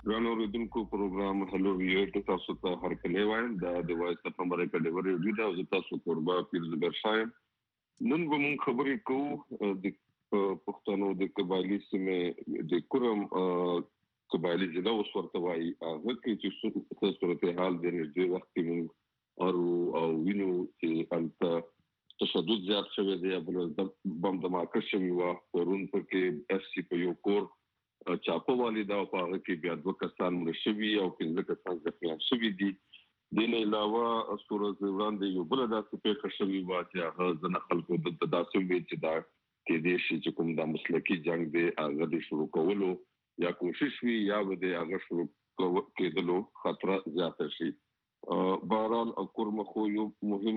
ګران اوریدونکو پروګرام هلو ویو تاسو ته هرکلی وایم د وایس اف امریکا د ریډیو دا او تاسو قربا پیر زبر شایم نن به مون خبرې کوو د پښتنو د قبایلی سیمه د کورم قبایلی ضلع وسورته وایي هغه کې چې صورت حال د نږدې وخت کې او وینو چې انت تشدد زیات شوی دی بل بم دماکه شوی و ورون پکې اف سی په یو کور چاپو والدا او په هغه کې بیا دوه کسان مړ شوي او 15 کسان زخمي شوي دي د نه علاوه سورز وړاندې یو بل داسې پیښه شوې و چې هغه ځنه خلکو د تداسم وی چې دا کې دې شي چې کوم د مسلکی جنگ دی هغه د شروع کولو یا کوشش وی یا د هغه شروع کېدلو خطر زیات شي بهرحال کورم خو یو مهم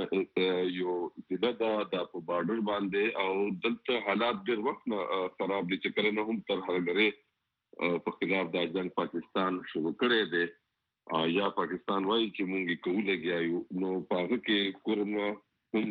یو د په بارډر باندې او دلته حالات ډېر وخت نه خراب دي چې کله نه هم تر هغه په خلاف د جنگ پاکستان شروع کړی دی یا پاکستان وایي چې مونږ کوو یو نو په کې کورم هم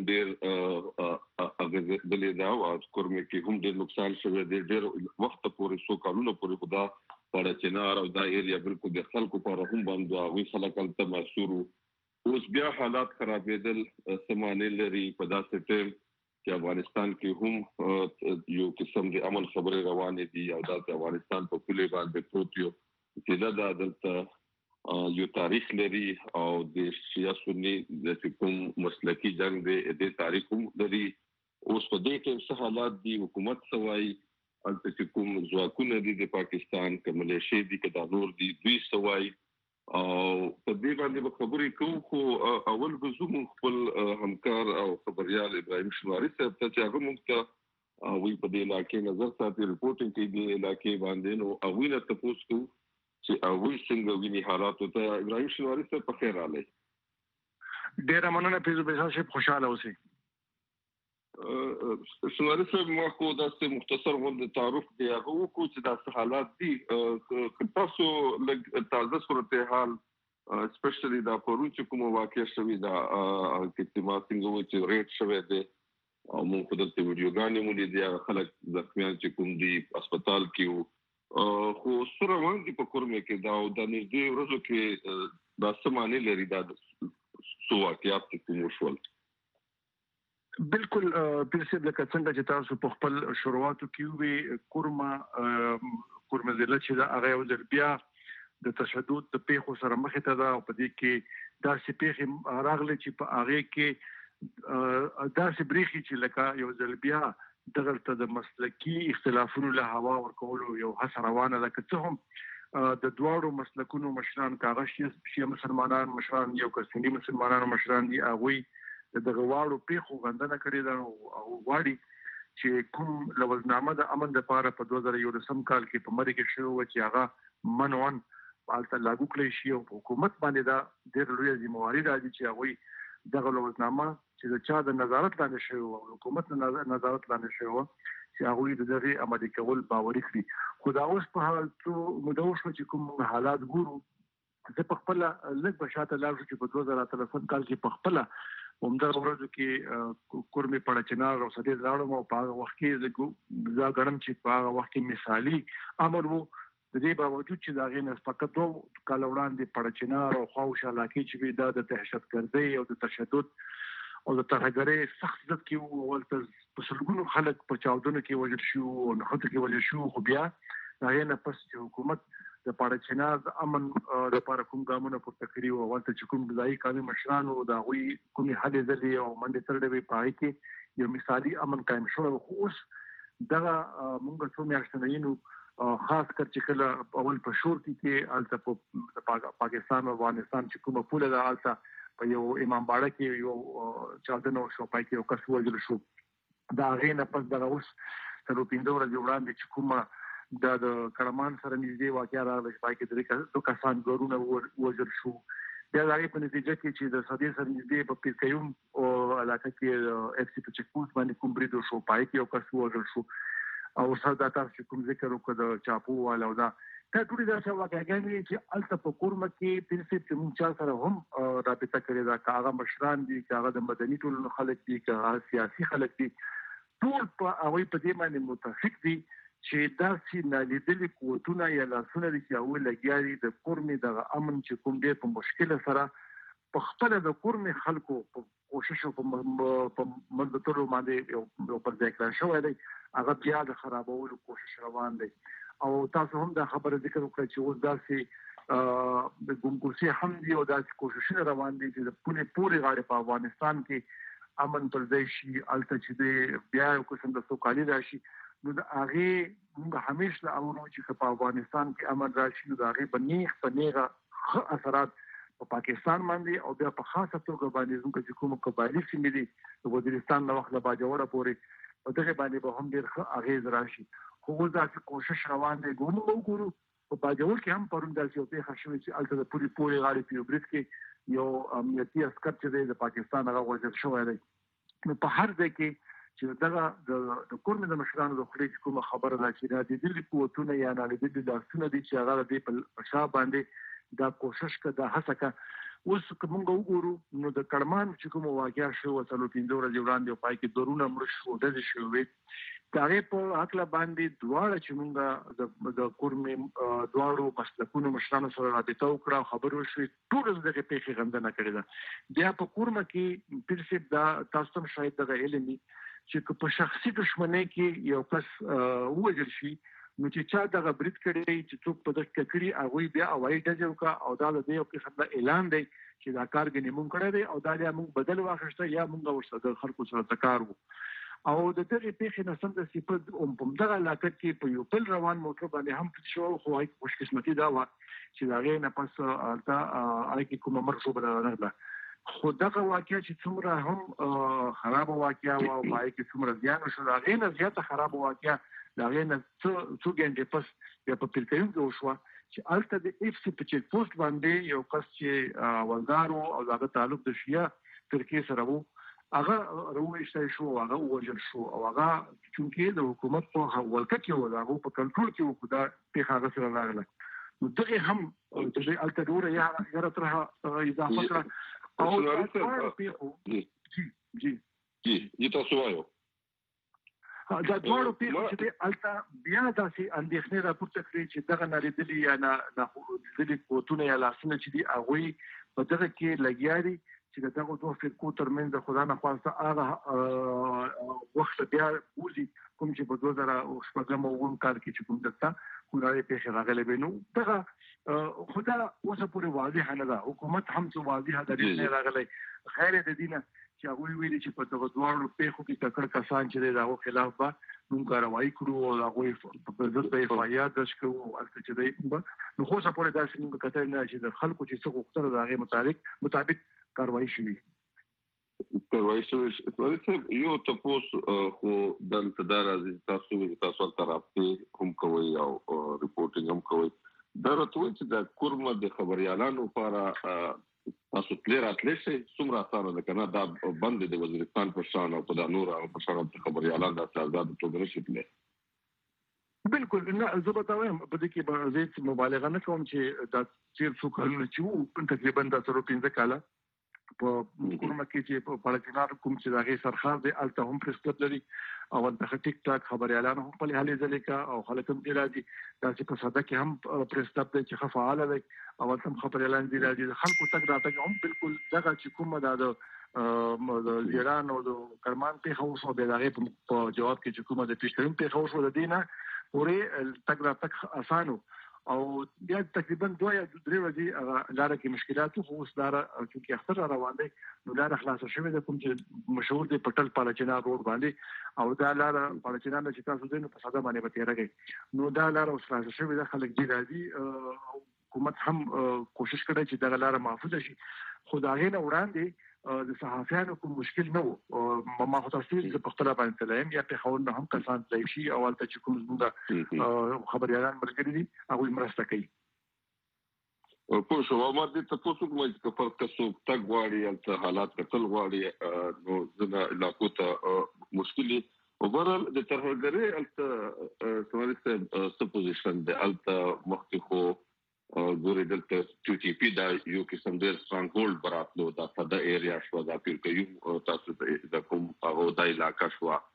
ډېر هغه بلې دا او کورم کې هم ډېر نقصان شوی دی ډېر وخت پورې سو کالونو پورې خدا پر چنار او دا ایریا بالکل د خلکو پر هم باندې وی خلک تل مسورو اوس بیا حالات خرابېدل سمانه لري په داسې ټیم چې افغانستان کې هم یو قسم د عمل خبره روانه دي او د افغانستان په کلی باندې پروت یو چې دا دلته یو تاریخ لري او د شیعه سنی د کوم مسلکی جنگ د تاریخ هم لري اوس په دې کې څه حالات دي حکومت سوای چې کوم ځواکونه دي د پاکستان کملشي دي کدا نور دي دوی سوای او په دې باندې خبرې کوو خو اول به زموږ خپل همکار او خبريال ابراهيم شماري صاحب ته چې هغه موږ ته وی په دې علاقې نظر ساتي ریپورتینګ کوي د علاقې باندې نو اوینه تاسو کو چې اوی څنګه ویني حالات ته ابراهيم شماري صاحب په خیر علي ډیر مننه پیزو به خوشاله اوسئ شماري صاحب ما کو داسې مختصر غونډه تعارف دی هغه وکړو چې دا حالات دي تاسو لږ تازه صورتحال سپیشلی دا پرون چې کوم واقع شوی دا چې ما څنګه و چې ریټ شوی دی او موږ په دغه ویډیوګانې مو لیدل خلک زخمیان چې کوم دي هسپتال کې خو سره باندې په کورمه کې دا د نږدې ورځو کې دا سمانه لري دا سو واقعات کوم شول بالکل پیرسه د څنګه چې تاسو په خپل شروعاتو کې وی کورمه ضلع چې دا هغه وزر بیا د تشدد د پیښو سره مخ ته دا په دې کې دا سې پیښې راغلي چې په هغه کې دا سې بریخي چې لکه یو ځل بیا دغه د مسلکی اختلافونو له هوا ورکولو یو هڅه روانه ده که څه هم د دواړو مسلکونو مشران کاغه شي مسلمانان مشران یو کسنی مسلمانانو مشران دي هغه دغه واړو پیښو غندنه کړې ده او واړي چې کوم لوزنامه د امن لپاره په 2011 کال کې په مری کې شروع و چې هغه منون پالته لاګو کړی شي او حکومت باندې دا ډېر لوی ذمہواری راځي چې هغه دغه لوزنامه چې د چا د نظارت لاندې شوی او حکومت نظارت لاندې شوی چې هغه دغه عملي کول باوري کړی خو دا اوس په حال ته مدوش چې کوم حالات ګورو زه په خپل لږ بشاته لاړ چې په 2013 کال کې په خپل همدغه ورځو کې کورمه پړچنار او سدي زاړو او په هغه وخت کې زه غړم چې په هغه وخت کې مثالی امر وو د دې باوجود چې دا غینه فقط دوه کال وړاندې پړچنار او خواوشه علاقې چې د دهشتګردۍ او د تشدد او د ترهګرۍ سخت ضد کې ولته په سلګونو خلک په چاودنو کې وژل شو او نه خطر کې وژل شو خو بیا دا غینه پس چې حکومت د پړچنار د امن لپاره کوم ګامونه پورته کړی او ولته چې کوم ځای قومي مشرانو دا غوي کومي هلې ځلې او منډه تر دې پای کې یو مثالی امن قائم شو خو اوس دا موږ څو میاشتې نه خاص کر چې کله اول په شور کې الته په پاکستان او افغانستان چې کومه پوله ده الته په یو امام باړه کې یو چاودنه شو پای کې یو کس وژل شو دا غینه پس دا اوس تر 15 ورځې وړاندې چې کومه د کړمان سره نږدې واقعیا راغلی چې پای کې درې دوه کسان ګورونه وژل شو بیا هغه په نتیجه کې چې د سدي سره نږدې په پیرکیوم او علاقه کې اف سی په چک پوسټ باندې کوم بریدو شو پای کې یو کس وژل شو او ساده تاسو کوم ذکر وکړ د چاپو والا دا ټول دا څه واقعي چې الته په کورمه کې پیرسه چې موږ چا سره هم رابطه کړې دا کاغه مشران دي کاغه د مدني ټولنو خلک دي کاغه سیاسي خلک دي ټول په هغه په دې باندې متفق دي چې دا چې نالیدلي قوتونه یا لاسونه دي چې اول لګیاري د کورمې د امن چې کوم دی په مشکل سره په خپل د کورمې خلکو کوشش په مدتلو باندې یو پر ځای کړی شوی دی هغه بیا د خرابولو کوشش روان دی او تاسو هم دا خبره ذکر وکړئ چې اوس داسې د ګمګوسي هم دی او داسې کوششونه روان دي چې د پورې غاړې په افغانستان کې امن پر ځای شي هلته چې د بیا یو قسم د سوکالي راشي نو د هغې موږ همیشه اورو چې په افغانستان کې امن راشي نو د هغې په نیغه ښه اثرات په پاکستان باندې او بیا په خاصه توګه باندې زموږ چې کوم قبایلي سیمې دي د وزیرستان له وخت له باجوړه پورې په دغه باندې به هم ډېر ښه اغېز راشي خو اوس داسې کوشش روان دی موږ وګورو په باجوړ کې هم پرون داسې یو پېښه شوې چې هلته د پورې غاړې په یو برید کې یو امنیتي عسکر چې دی د پاکستان هغه وژل شوی دی نو په هر ځای کې چې دغه د کورمې د مشرانو د خولې چې کومه خبره ده چې نالیدلي قوتونه یا نالیدلي لاسونه دي چې هغه د دې په شا باندې دا کوشش که دا هڅه که اوس که موږ وګورو نو د کړمان چې کوم واقعیا شو څلور 15 ورځې وړاندې پای کې درونه مړ شو ډزې شوې د هغې په هکله باندې دواړه چې موږ د کورمې دواړو مسلکونو مشرانو سره رابطه وکړه او خبرې وشوې ټولو د دغې پېښې غندنه کړې ده بیا په کورمه کې پیر صاحب دا تاسو هم شاید دغه علم وي چې په شخصي دښمنۍ کې یو کس ووژل شي نو چې چا دغه برید کړی چې څوک په دغه کړي هغوی بیا هوایي ډزې وکړه او دا د دې یو قسم د اعلان دی چې دا کار ګنې مونږ کړی دی او دا یا مونږ بدل واخیسته یا مونږ ورسره د خلکو سره تکار وو او د دغې پېښې نه سمدستي په دغه علاقه کې په یو بل روان موټر باندې هم پټ شو خو هغې خوشقسمتي دا وه چې د هغې نه پس هلته هغې کې کومه مرګ شوبه راغله خو دغه واقعه چې څومره هم خرابه واقعه وه او په هغې کې څومره زیان وشو د هغې نه زیاته خرابه واقعه د هغې نه څو ګنټې پس بیا په پیرکیون کې وشوه چې هلته د اف سي په چیک پوسټ باندې یو کس چې اولدار و او د هغه تعلق د شیعه فرقې سره و هغه راوویستی شو او هغه ووژل شو او هغه چونکې د حکومت په ولکه کې و د هغو په کنټرول کې و خو دا پېښه هغه سره راغله نو دغې هم هلته ډوره یاره طرحه اضافه کړه او دا دواړو پېښو جی تاسو وایو دا دواړو پیښو چې دی هلته بیا داسې اندېښنې راپورته کړې چې دغه نالیدلي یا نالیدلي قوتونه یا لاسونه چې دي هغوی په دغه کې لګیا دي چې د دغو دوه فرقو ترمنځ د خدا نه خواسته هغه وخت بیا وځي کوم چې په 2006 او 2009 کال کې چې کوم دلته خونړۍ پېښې راغلې وې نو دغه خو دا اوسه پورې واضحه نه ده حکومت هم څه واضحه دریځ نه راغلی خیر د دې نه چې هغوی ویلي چې په دغه دواړو پېښو کې ککړ کسان چې دی د هغو خلاف به موږ کاروایي کړو او د هغوی په ضد به اف آی آر درج کوو هلته چې دی نو خو اوسه پورې داسې موږ کتلی نه چې د خلکو چې څه غوښتنه د هغې مطابق کاروایي شوي یو تپوس خو دلته دا راځي تاسو هلته رابطې هم کوئ او ریپورټینګ هم کوئ دا راته وایي چې د کورمه د خبریالانو لپاره تاسو تللی راتلی شئ څومره اسانه ده که نه دا بند د وزیرستان په شان او په دا نور هغه په شان خبریالان داسې ازاده توګه نشي تللی بالکل نه زه به تا وایم په دې کې به زه مبالغه نه کوم چې دا تېر څو کلونه چې وو تقریبا دا 15 کاله په کورمه کې چې په پاړکینار کوم چې د هغې سرخار دی هلته هم پریس کلب لري او هلته ټیک ټاک خبریالان هم خپلې هلې ځلې کوه او خلک هم دې راځي داسې په ساده کې هم پریس کلب دی چې ښه فعاله دی او هلته هم خبریالان دې راځي د خلکو تګ راتګ هم بالکل دغه چې کومه دا د ایران او د کرمان پېښه وشوه بیا د هغې په جواب کې چې کومه د پیشترین پېښه وشوه د دې نه پورې تګ راتګ اسانه او بیا تقریبا 2 یا 3 ورځې لاره کې مشکلات خو اوس لاره چونکې اختر را روان دی نو لاره خلاصه شوې ده کوم چې مشهور دی پټل پالاچینار روډ باندې او دا لاره پالاچینار نه چې تاسو دینو په ساده باندې به تېرېږئ نو دا لاره اوس خلاصه شوې ده خلک دې راځي حکومت هم کوشش کړی چې دغه لاره محفوظه شي خو د هغې نه وړاندې د صحافیانو کوم مشکل نه و ما خو تاسو زه په خپله باندې تللی یم یا پېښور نه هم کسان تللی شي او هلته چې کوم زموږ خبریالان ملګري دي هغوی مرسته کوي پوه شو ما دې تپوس وکړم چې که فرق څوک تګ غواړي هلته حالات کتل غواړي نو زه د علاقو ته مشکل دي او بهرحال د ترهګرۍ هلته سماري صاحب څه پوزیشن دی هلته مخکې خو ګورې دلته ټي ټي پي دا یو قسم ډېر سټرانګ هولډ به راتلو دا سده ایریا شوه دا پیرکیون تاسو د کوم هغه دا علاقه شوه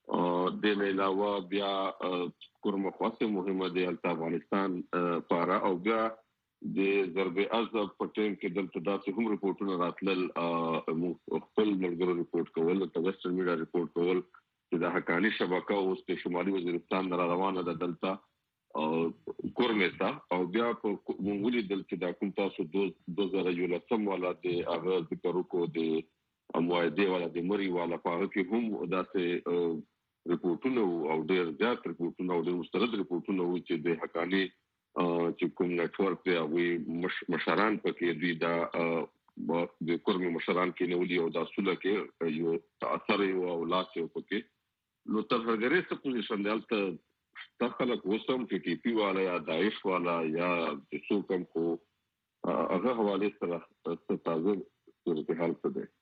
د نه علاوه بیا کورمه خاصه مهمه دی د افغانستان لپاره او بیا د ضرب عضب په ټیم کې دلته داسې هم ریپورتونه راتلل خپل ملګرو ریپورت کول د ویسټرن میډیا ریپورت کول چې د حقانی شبکه اوس په شمالي وزیرستان روانه ده دلته کورمه تا او بیا په مونږ دلته د کوم تاسو 2013 والا د هغه ذکر کو د اموایده والا د مری والا په کې هم داسې ریپورتونه او ډېر زیات ریپورتونه او ډېر مستند ریپورتونه و چې د حقانی چې کوم نتورک دی او مشران پکې دوی دا د کورمه مشران کې نیولي او د اصول کې یو اثر او لاس یو پکې نو تر هغه څه پوزیشن دلته تخلق وسم چې ټي پی والا یا داعش والا یا د څوکم کو هغه حواله سره تازه صورتحال څه دی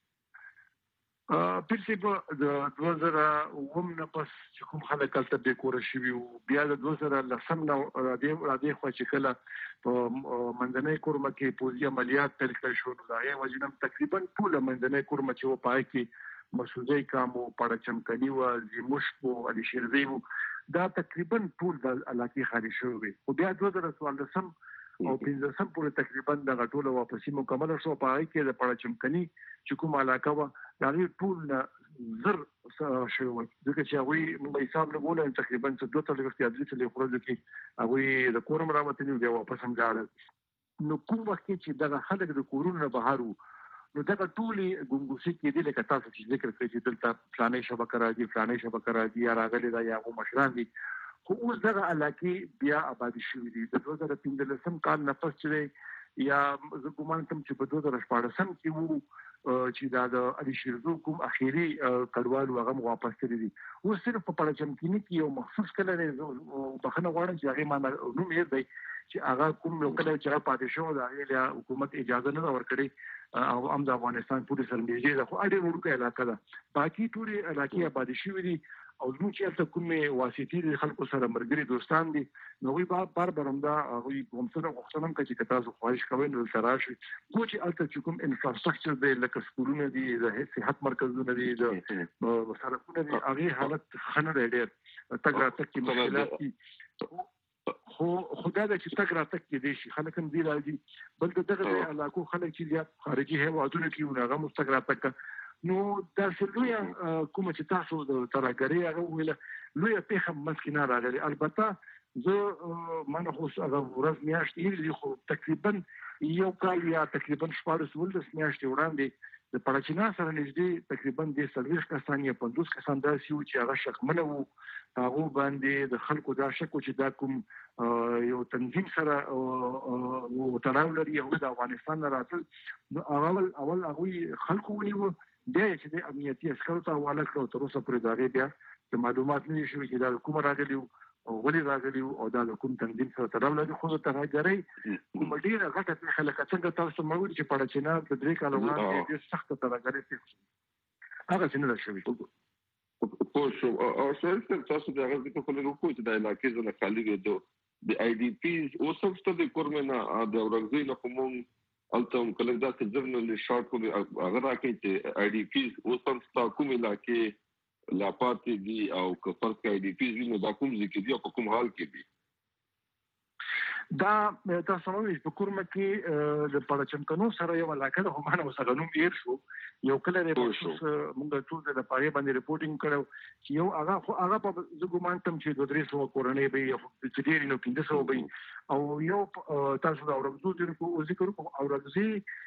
په د 2009 نه پس چې کوم خلک تلته به کور شي بیا د 2010 نو را دي خو چې کله په منځنۍ کورمه کې پوزي عملیات تل کړ شو نو دا یې وجنم تقریبا ټول منځنۍ کورمه چې و پای کې مسعودي کامو پړ چمکني و زموشکو علي شیرزي دا تقریبا ټول د علاقې خارج شوی او بیا 2014 او 15 پورې تقریبا د غټوله واپسی مکمل شو پای کې د پړ چمکني چې کوم علاقه و دا ټول زر شو ځکه چې هغه مې حساب نه بوله تقریبا 2 تر اختیاري له خروج کې هغه د کورم راوتنی دی واپس هم ځاړل نو کوم وخت چې د خلک د کورونو بهارو نو دا ټولي ګونګوسي کې دي لکه تاسو چې ذکر کړی چې دلته فلانه شبکه راځي یا راغلي دا یا مشران دي خو اوس دغه علاقې بیا آبادی شوې دي د 2015 کال نه پس چې یا زه ګومان کوم چې په 2014 کې وو چې دا د علي شیرزو کوم اخیری کډوال هغه واپس کړی دي اوس صرف په پړچمکینی کې یو مخصوص کله بخنه غواړم چې هغه ما نوم یې دی چې هغه کوم یو کله چې پاتې شو د هغه حکومت اجازه نه ورکړي او د افغانستان پولیس سره نږدې ده خو اړې ورکه علاقه ده باقي ټول علاقې آبادی شوې دي او زموږ چې تاسو کومه واسطي د خلکو سره مرګري دوستان دي نو وی بار برمدا هغه کوم څه غوښتنم کوي چې تاسو خواهش کوئ نو سراشي کو چې الته کوم انفراستراکچر دی لکه سکولونه دي د صحت مرکزونه دي د سړکونه دي هغه حالت خنه ډېر تګ راتګ کې مشکلات دي خو خدای دې چې تک راتک کې دي شي خلک هم دی راځي بلکې دغه علاقو خلک چې خارجي هیوادونو کې هغه مستقراتک نو دا شلویا کوم چې تاسو د ترګری هغه ویل لوی په مسکینه راغلي البته زه منه خو هغه ورځ میاشتې دي خو تقریبا یو کال یا تقریبا 14 میاشتې وړاندې د پړچینا سره نږدې تقریبا د 30 کسان یا 50 کسان داسې و چې هغه شکمنه وو هغه باندې د خلکو دا شک چې دا کوم یو تنظیم سره او تړاو لري او د افغانستان راتل نو اول هغه خلکو ونیو بیا چې د امنیتي عسکرو ته حواله کړو تر اوسه پورې دا بیا د معلومات نه شوي چې دا کوم راغلی او ولې راغلی او دا کوم تنظیم سره تړاو لري خو ته راګري کوم ډیره غټه خلک څنګه تاسو مو چې پړچینا د 3 کال وړاندې ډیر سخت ترګری هغه څنګه شوی په شو او څه تاسو دا غږ ته کولی وکړو چې د علاقې زنه خالي دي د آی ډي پیز او څه د کورمنه د ورغزي نه کوم التم کله دا چې جرنل شارټ کوي هغه راکې چې آی ډي پیز او څه کوم علاقې لا پاتې دي او که فرض کړئ د پیز وینو دا کوم ځکه دي او کوم حال کې دي دا تاسو نو په کورمه کې د پړچمکنو سره یو علاقه د همانه وسغنوم ډیر شو یو کله موږ ټول د پاره باندې ریپورتینګ کړو چې یو هغه په زګومان تم چې د 300 کورنۍ به چې ډیر نو 500 به او یو تاسو دا ورغزو د ذکر کو او ورغزي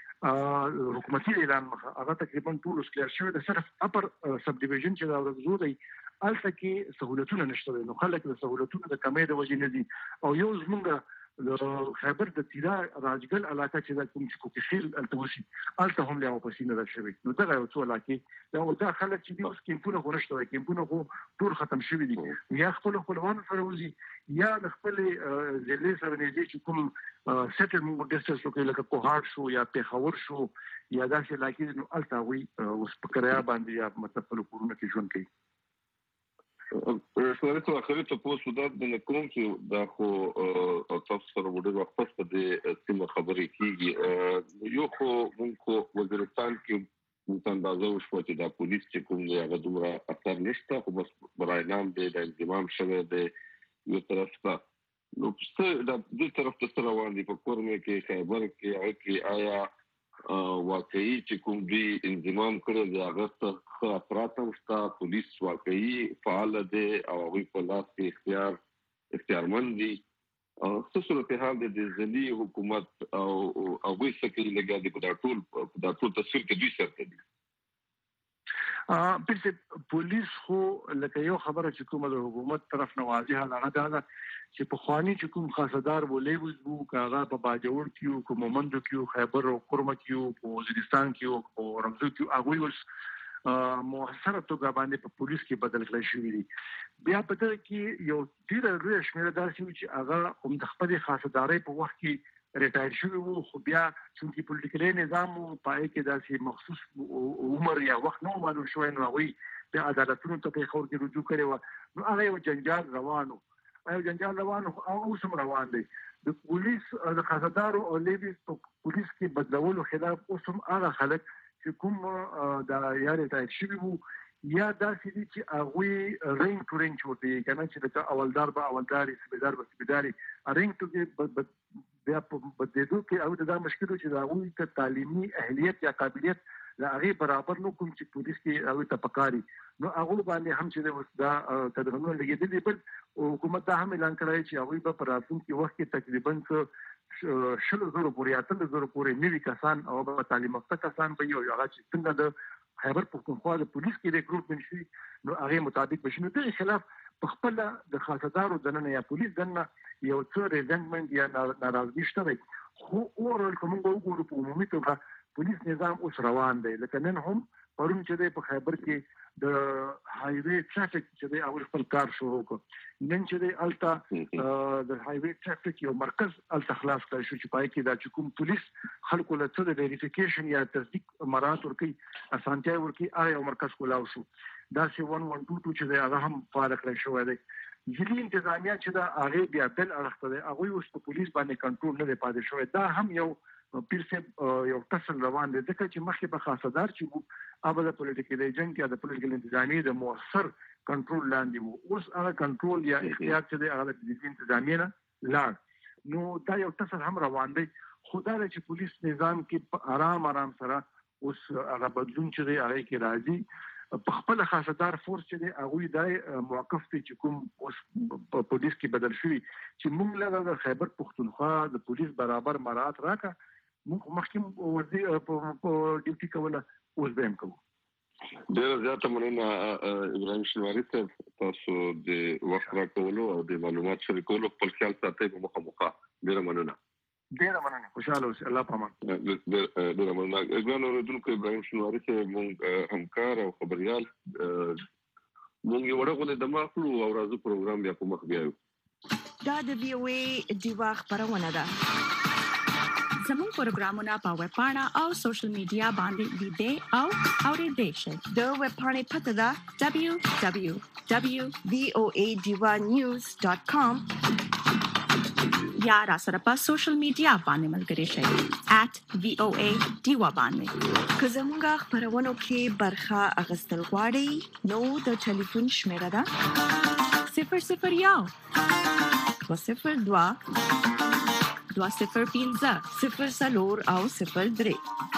حکومتي اعلان مخه هغه تقریبا ټول سکلیر شوی د صرف اپر سب ډیویژن چې دا ورغزو دی الته کې سہولتونه نشته نو خلک د سہولتونو د کمې د وجې نه دي او یو زمونږ د خیبر د تیرا راجګل علاقه چې د کوم چې کوکیل التوسی الته هم له واپسینه راشوي نو دا یو څه علاقه دا خلک چې د اوس کیمپونه غوښتل کیمپونه خو ټول ختم شوی دي یا خپلوان سره وزي یا د خپل ځلې سره نږدې چې کوم سیټلمنټ ډیسټنس لکه کوهار شو یا پیښور شو یا داسې علاقې نو الته وي اوس په کریا باندې یا مطلب په کورونه کې ژوند کوي سره ته اخري ته پوسټ ودات د کوم چې دا خو تاسو سره وړي وخت په دې سیمه خبرې کیږي یو خو موږ وزیرستان کې موږ اندازه وشو چې دا پولیس چې کوم دی هغه دومره اثر نشته خو بس برای نام دی د انضمام شوی دی یو طرف ته نو څه د دې طرف ته سره روان دي په کورمه کې خیبر کې هغه کې آیا واقعي چې کوم دی انضمام کړی دی هغه څه افراد شته پولیس واقعي فعال دي او هغوی په لاس کې اختیارمند دي څه صورتحال دی د ځلي حکومت او هغوی څه کوي لګیا دي په دا ټول تصویر کې دوی سره دي پرته پولیس خو لکه یو خبره چې کومه د حکومت طرف نه واضحه هغه دا چې په خواني چې کوم خاصدار ولې وو کاغه په باجوړ کیو کوم مومندو کیو خیبر او کورمه کیو په وزیرستان کیو او رمزو کیو هغه اوس موثره توګه باندې په پولیس کې بدل کړی شوی دی بیا په دغه کې یو ډیر لوی شمېر داسې چې هغه هم د خپل خاصداري په وخت کې ریټایر شوی وو خو بیا چې پولیټیکل نظام پای کې داسې مخصوص عمر یا وخت نو معلوم شوی نو وي د عدالتونو ته په خور کې رجوع کړي و نو هغه یو جنجال روانو او سم روان دي د پولیس د خاصدارو او لیبیس پولیس کې بدلولو خلاف اوسم هغه خلک چې کوم د یاري تای شوی وو یا داسې دي چې هغه رینګ تو رینګ چورتي کنه چې د اولدار به اولداري سپیدار به سپیداري رینګ تو کې بیا په دې دوه کې او دا مشکل چې دا غوي ته تعلیمي اهلیت یا قابلیت لا هغه برابر نو کوم چې پولیس کې او ته پکاري نو هغه باندې هم چې دا تدرنو لګیدل بل حکومت دا هم اعلان کړی چې هغه په راتلون کې وخت کې تقریبا 100,000 پورې 8,000 پورې نوي کسان او په تعلیم یافته کسان به یو هغه چې څنګه د خیبر پختونخوا د پولیس کې ریکروټمنټ شي نو هغه مطابق بشنو د خلاف په خپل د خاصدارو دننه یا پولیس دننه یو څه ریزنټمنت یا ناراضګي شته خو اورل کوم وګورو په عمومي توګه پولیس نظام اوس روان دی لکه نن هم پرون چې په خیبر کې د های وی ټرافیک چې د اول خپل کار شروع کړ نن چې د الټا د های وی ټرافیک یو مرکز الټا خلاص کړ شو چې پای کې دا چې کوم پولیس خلکو له څه د ویریفیکیشن یا تصدیق مراد ورکي اسانتیا ورکي یو مرکز کولاو شو دا چې 1122 چې هغه هم فعال کړی شو دی ځینې انتظامیه چې دا هغه بیا بل اړخته دی هغه اوس په پولیس باندې کنټرول نه دی پاتې شوی دا هم یو پیرسه یو تاسو روان دي ځکه چې مخکې په خاصدار چې وو اوبه د پولیټیکل ایجنټ یا د پولیټیکل انتظامیه د موثر کنټرول لاندې وو اوس هغه کنټرول یا اختیار چې دی هغه د انتظامیه نه لاړ نو دا یو تاسو هم روان دی خدای چې پولیس نظام کې آرام سره اوس هغه بدلون چې دی هغه کې راځي په خپل خاصدار فورس چې دی هغه د موقف ته چې کوم اوس په پولیس کې بدل شوی چې موږ له د خیبر پختونخوا د پولیس برابر مراعات راکړه موږ مخکې ورځي په ډیوټي کوله اوس به هم کوو ډېر زیاته مننه ابراهیم شینواري صاحب تاسو د وخت راکولو او د معلومات شریکولو خپل خیال ساتئ په مخه ډېر مننه خوشاله اوسئ الله پامان ډېر مننه ګران اوریدونکو ابراهیم شینواري صاحب موږ همکار او خبريال موږ یو ورغله د ماخلو او راځو پروګرام بیا په مخ بیاو دا د وی او ای دیوا خبرونه ده زموږ پروګرامونه په ویب پاڼه او سوشل میډیا باندې ویډیو او اورېدل شي د ویب پاڼې پته ده www.voadivanews.com یا را سره په سوشل میډیا باندې ملګري شئ @voadiva باندې که زموږ خبرونو کې برخه اخیستل غواړئ نو د ټلیفون شمیره ده 002-205-0 او 03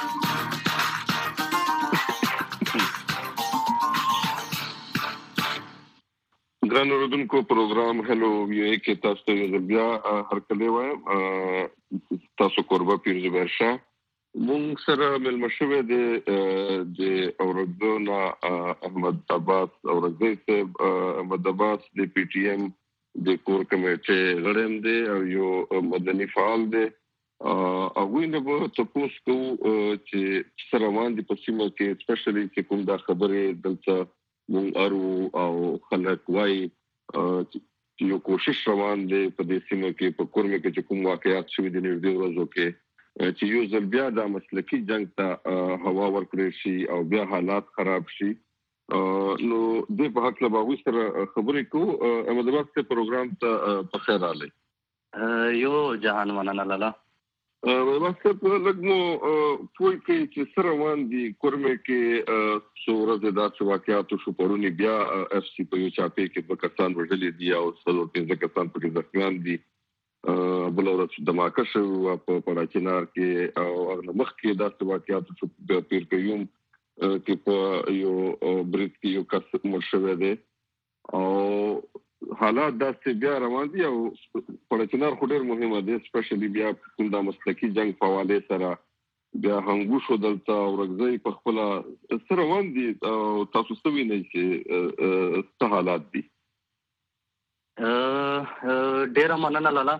ګران اوریدونکو پروګرام هلو وی ای کې تاسو ته بیا هرکلی وایم تاسو قربا پیر زبیر شاه مونږ سره ملما شوی د اورګدونا احمد عباس اورګدی صاحب احمد عباس د پی ټی ایم د کور کمیټې غړم دی او یو مدني فعال دی هغوی نه به تاسو کو چې سره باندې په سیمه کې سپیشلی چې کوم دا خبره دلته مونږ او خلک وای چې یو کوشش روان دی په دې سیمه کې په کورمه کې چې کوم واقعیات شوي دي نږدې ورځو کې چې یو ځل بیا د مسلکي جنگ ته هوا ورکړي شي او بیا حالات خراب شي نو د په حق له باغ سره خبرې کو احمد آباد ته پروګرام ته په خیر علي یو جهان مننه لاله واسطه په لګمو پوي کې چې سره باندې کورمه کې څورزه د واقعاتو شو پرونی بیا اف سي په یو چاپې کې په کسان وژلې دي او څلور پنځه کسان په ځکان دي بلورت د ماکش په پړاچینار کې او مخ کې د واقعاتو شو پیر کوم کې په یو بریټ کې یو کس مرشوه دي او حالات داسې بیا روان دي او پړاچینار خو ډېر مهمه دي سپیشلی بیا کوم د مسلکی جنگ په حواله سره بیا هنګو شو دلته او رغزي په خپل سره روان دي او تاسو څه وینئ چې څه حالات دي ډېر مننه لاله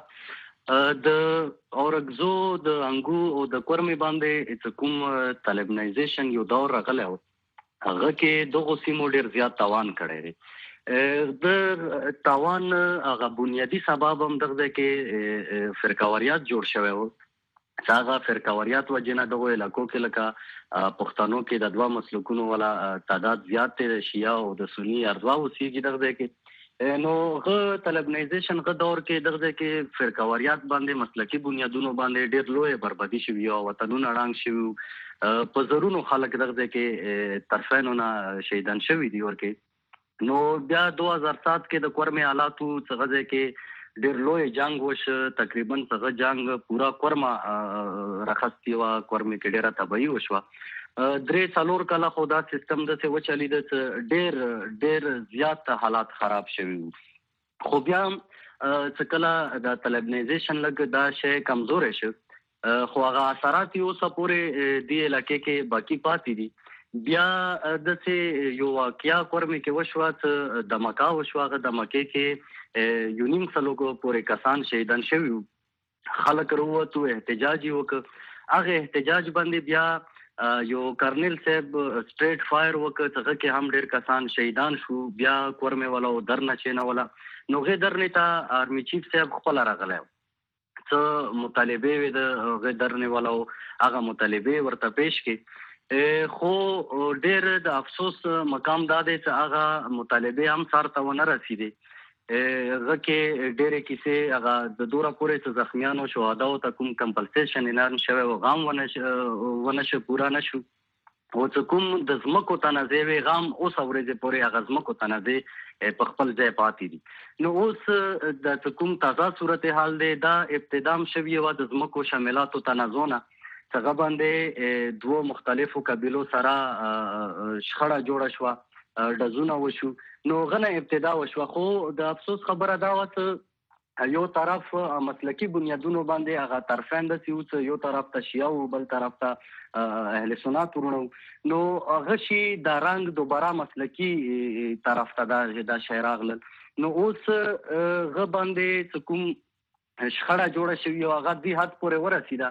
د اورګزو د انګو او د کورمي باندې کوم طالبنایزیشن یو دور راغلی و هغه کې دغه سیمو ډېر زیات تاوان کړی دی د تاوان هغه بنیادی سبب هم دغه کې فرقاوریات جوړ شوی و هغه فرقاوریات وجنه دغه علاقو کې لکه پښتنو کې د دوه مسلکونو ولا تعداد زیات دی شیعه او د سنی ارزوا اوسېږي دغه کې نو غ طالبنایزیشن غ دور کې دغه کې فرقاوریات باندې مسلکی بنیادونو باندې ډېر لوی بربادي شوی او وطنونه اړانګ شوی په زرونو خلک دغه کې طرفینونه شهیدان شوی دي ورکه نو بیا 2007 کې د کورمه حالاتو څخه کې ډېر لوی جنگ وش تقریبا څنګه جنگ پورا کورما راخستی وا کورمه کې ډېره تباہي وشوه 3-4 کاله خو دا سیستم د څه وچلی د ډېر زیات حالات خراب شوي خو بیا څه کله د طالبنایزیشن لګ دا شی کمزور شي خو هغه اثرات یو سپورې دی علاقې کې باقی پاتې دي بیا د څه یو واقعیا کورمه کې وشوه د مکا وشوه د مکه کې یونیم سلوګو پورې کسان شهیدان شوي خلک وروته احتجاج وکړ هغه احتجاج باندې بیا یو کرنل صاحب سټریټ فایر وکړ څنګه کې هم ډېر کسان شهیدان شو بیا کورمه والا درنه چینه والا نو غي درنه تا آرمی چیف صاحب خپل راغلی څه مطالبه وي د غي درنه والا هغه مطالبه ورته پیش کړي خو ډېر د افسوس مقام داده چې هغه مطالبه هم سره ونه رسیدي هغه کې ډېرې کیسې هغه د دوره پورې چې زخمیانو شهدا او کوم کمپنسیشن اعلان شوی او غام ونه پورا نشو او کوم د زمکو تنازع وی غام اوس اورېږي پورې هغه زمکو تنازع په خپل ځای پاتې دي نو اوس د کوم تازه صورتحال دی دا ابتدام شوی و د زمکو شاملاتو تنازعونه څنګه باندې دوه مختلفو قبیلو سره شخړه جوړه شو دزونه وشو نو غنه ابتدا وشو خو د افسوس خبره دا و چې یو طرف مسلکی بنیادونو باندې هغه طرفین د سیوڅ یو طرف ته شیعه او بل طرف ته اهل سنت ورونو نو هغه شی د رنگ دوباره مسلکی طرف ته دا شیراغل نو اوس غ باندې کوم شخړه جوړه شوی او هغه دی حد پورې ورسیده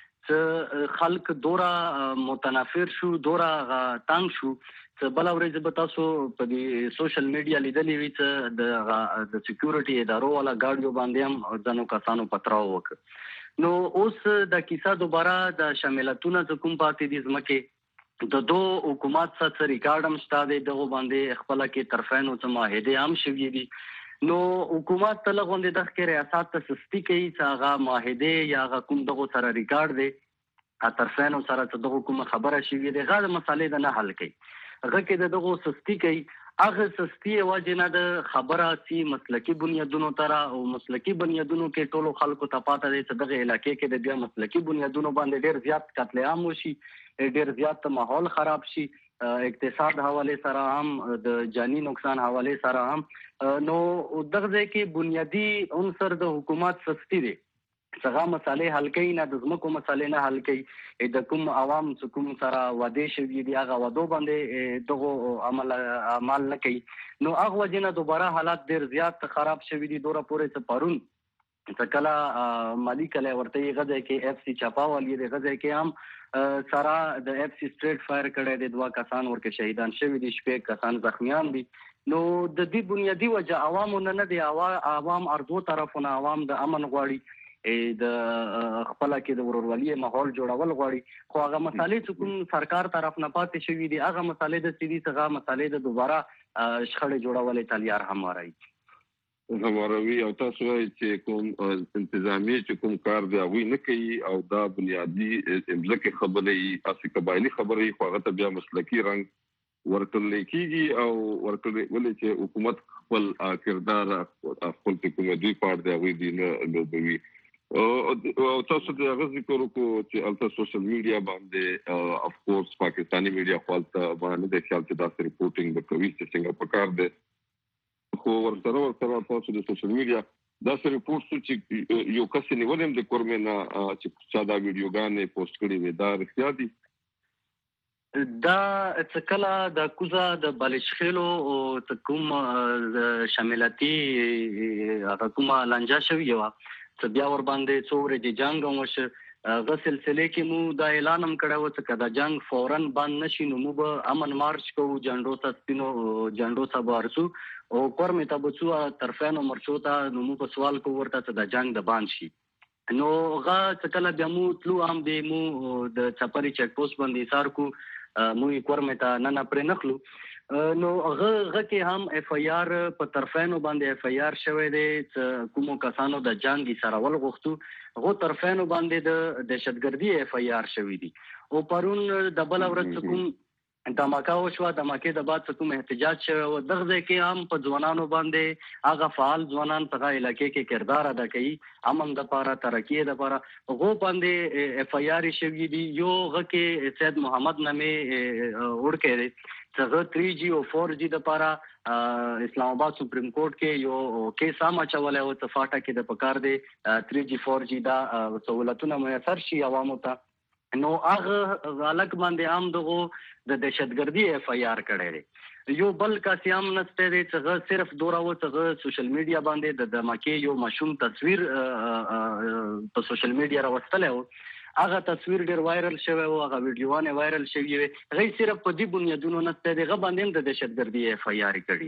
خلق دورا متنافر شو دورا تنگ شو چې بل ورځ به تاسو په دې سوشل میډیا لیدلې وي چې د سکیورټي ادارو والا ګاډیو باندې هم ځانو کسانو پتراو وکړ نو اوس د کیسه دوباره د شاملتونه کوم پاتې دي ځمکه د دوه حکومت سره ریکارډ هم شته دغه باندې خپل کې طرفین او معاهده هم شوي دي نو حکومت ته لغوندې د ښکې ریاست ته سستی کوي چې هغه معاهده یا هغه کوم دغه سره ریکارډ دی طرفین سره دغه کوم خبره شوي دی هغه مسالې د نه حل کوي هغه کې دغه سستی کوي هغه سستی واجنه د خبره سي مسلکی بنیادونو تر او مسلکی بنیادونو کې ټولو خلکو ته پاته دي چې دغه علاقې کې د بیا مسلکی بنیادونو باندې ډېر زیات قتل عام وشي ډېر زیات ماحول خراب شي اقتصاد حواله سره هم د جانی نقصان حواله سره هم نو دغه کې بنیادی عنصر د حکومت سستی دي څنګه مسالې حل کوي نه د زمکو مسالې نه حل کوي د کوم عوام کوم سره وعده شوی دی هغه ودو باندې دغه عمل نه کوي نو هغه وجنه دوباره حالات ډیر زیات خراب شوی دي دوره پورې څه پرون تکلا مالی کله ورته غځي کې اف سی چاپاوالي د غځي کې هم سره د اف سی سټریټ فایر کړي د دوا کسان ورکه شهیدان شوی دي شپږ کسان زخمیان دي نو د دې بنیادی وجه عوامو نه دي عوام ارزو طرفونه عوام د امن غواړي د خپل کې د ورورولۍ ماحول جوړول غواړي خو هغه مسالې چې کوم سرکار طرف نه پاتې شوې دي هغه مسالې د سړي څنګه مسالې د دوباره شخړې جوړولې تلیار هم راځي هماروي او تاسو وایي چې کوم انتظامی چې کوم کار دی هغه نه کوي او دا بنیادی املکه خبرې اسی قبایلی خبرې خو هغه ته بیا مسلکی رنګ ورکړل کیږي او ورکړل ولې چې حکومت خپل کردار خپل حکومتي پارت دی هغه دی نه لوبوي او تاسو د هغه ذکر وکړو چې الته سوشل میډیا باندې اف کورس پاکستانی میډیا خپلته باندې د خیال چې دا ریپورټینګ د کوي چې څنګه پکار دی خو ورسره تاسو د سوشل میډیا دا ریپورټ چې یو کس نیولم د کورمنا چې ساده ویډیوګانې پوسټ کړي وي دا رښتیا دي دا څکلا د کوزا د بالشخلو او تکوم شاملاتي هغه کومه لنجا شوی و چې بیا ور باندې څوره د جنگ وشه غ سلسله کې مو دا اعلان هم کړو چې کدا جنگ فورن بند نشي نو مو به امن مارچ کو جنډو تاسو جنډو صبرسو او کورمه تاسو طرفانو مرچو ته نو مو په سوال کو ورته چې دا جنگ د بان شي نو غا څکلا بیا مو تلو هم د مو د چپری چک پوسټ باندې سار کو مو کورمه ته نه پرې نخلو نو هغه کې هم اف ای آر په طرفانو باندې اف ای آر شوه دي چې کومو کسانو د جنگ سره ول غوښتو هغه طرفانو باندې د دهشتګردي اف ای آر شوه دي او پرون د بل ورځ کوم دماکا وشو دماکې د بعد کوم احتجاج شوه او دغه کې هم په ځوانانو باندې هغه فعال ځوانان په علاقې کې کردار ادا کوي امن د لپاره ترقی د لپاره هغه باندې اف ای آر شوه دي یو هغه کې سید محمد نامه ورکه څنګه 3G او 4G د لپاره اسلام آباد سپریم کورټ کې یو کیس هم چولای او تفاټه کې د پکار دی 3G 4G دا سہولتونه میسر شي عوامو ته نو هغه غلط باندې عام دغه د دهشتګردي اف ای آر کړي یو بل کاسيام نسته دی چې صرف دورا و چې سوشل میډیا باندې د دماکې یو مشوم تصویر په سوشل میډیا راوستل او هغه تصویر ډیر وایرل شوی او هغه ویډیوونه وایرل شوی وي غي صرف په دې بنیادونو نه ته دغه باندې د دهشتګردي اف ای آر کړي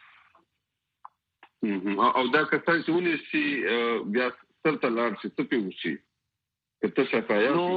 او دا کسان چې ونی سي بیا څلته لاړ شي څه پیوشي کته شفایا نو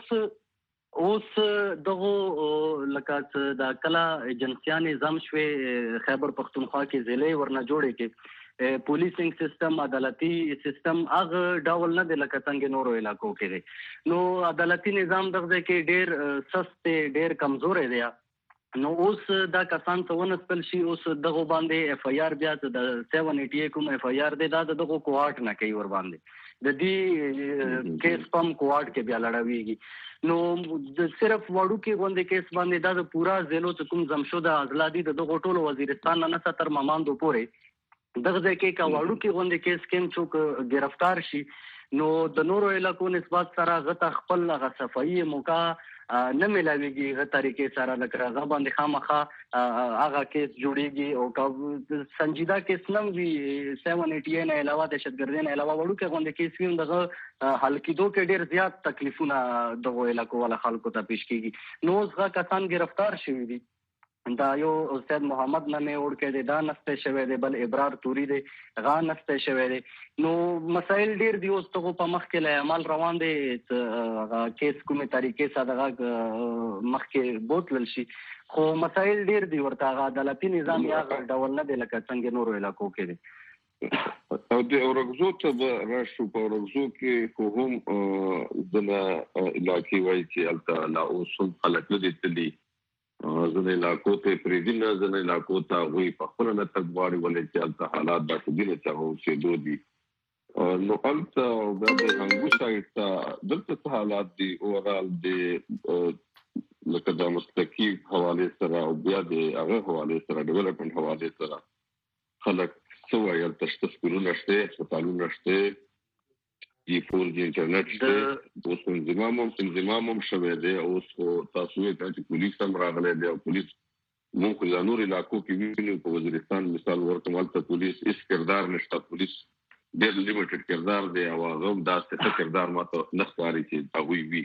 اوس دغه لکه دا کلا ایجنسیان نظام شوي خیبر پختونخوا کې ضلع ورنه جوړې کې پولیسینګ سیستم عدالتي سیستم هغه ډول نه د لکه څنګه نورو علاقو کې نو عدالتي نظام دغه کې ډیر سست ډیر کمزور دی نو اوس دا کسان څه ونسپل شي اوس دغه باندې اف ای آر بیا د 788 کوم اف ای آر دی دا دغه کوارټ نه کوي ور باندې د دې کیس پم کوارټ کې بیا لړاویږي نو صرف وړو کې غونډه کیس باندې دا پورا زلو کوم زمشوده ازلادي دغه ټولو وزیرستان نه ستر مماندو پورې دغه کې کا وړو کې غونډه کیس کېم څوک گرفتار شي نو د نورو علاقو نسبت سره غته خپل غ صفایي موقع نه ملاويږي غ طریقې سره لکه غ باندې خامخه هغه کیس جوړيږي او سنجیده کیس نم وی 788 نه علاوه د دهشتګردۍ نه علاوه وړو کې غونډه کیس ویم دغه حل کېدو کې ډیر زیات تکلیفونه دغه علاقو ولا خلکو ته پیش کیږي نو غ کسان گرفتار شوي دي دا یو استاد محمد نامه ورکه دی دا نسته شوی دی بل ابرار توری دی غا نسته شوی دی نو مسائل ډیر دی اوس ته په مخ کې له عمل روان دي کیس کومه طریقې سره مخ کې بوتل شي خو مسائل ډیر دی ورته عدالتي نظام یا ډول نه دی لکه څنګه نورو علاقو کې دی او د اورګزو ته راشو په اورګزو کې خو هم د علاقې وایي چې الته لا اوس خلک نه دي ځنې علاقو ته پریدینه ځنې علاقو ته وي په خپل نه تګواري ولې چې الته حالات د دې ته اوسېدو دي نو الته د هنګو سایت ته دلته حالات دي اورال دي لکه د مستقیم حواله سره او بیا د هغه حواله سره ډیولپمنٹ حواله سره خلک څو یا تاسو سکولونه شته هسپتالونه شته دی 4G انټرنیټ شته اوس انضمام هم شوه دی اوس تاسو ته چې پولیس هم راغلي دی او پولیس موږ په نور علاقو کې وینو په وزیرستان مثال ورته مالته پولیس اس کردار نشته پولیس ډېر لیمیټډ کردار دی او هغه داسې کردار ماته نخاري چې هغه وی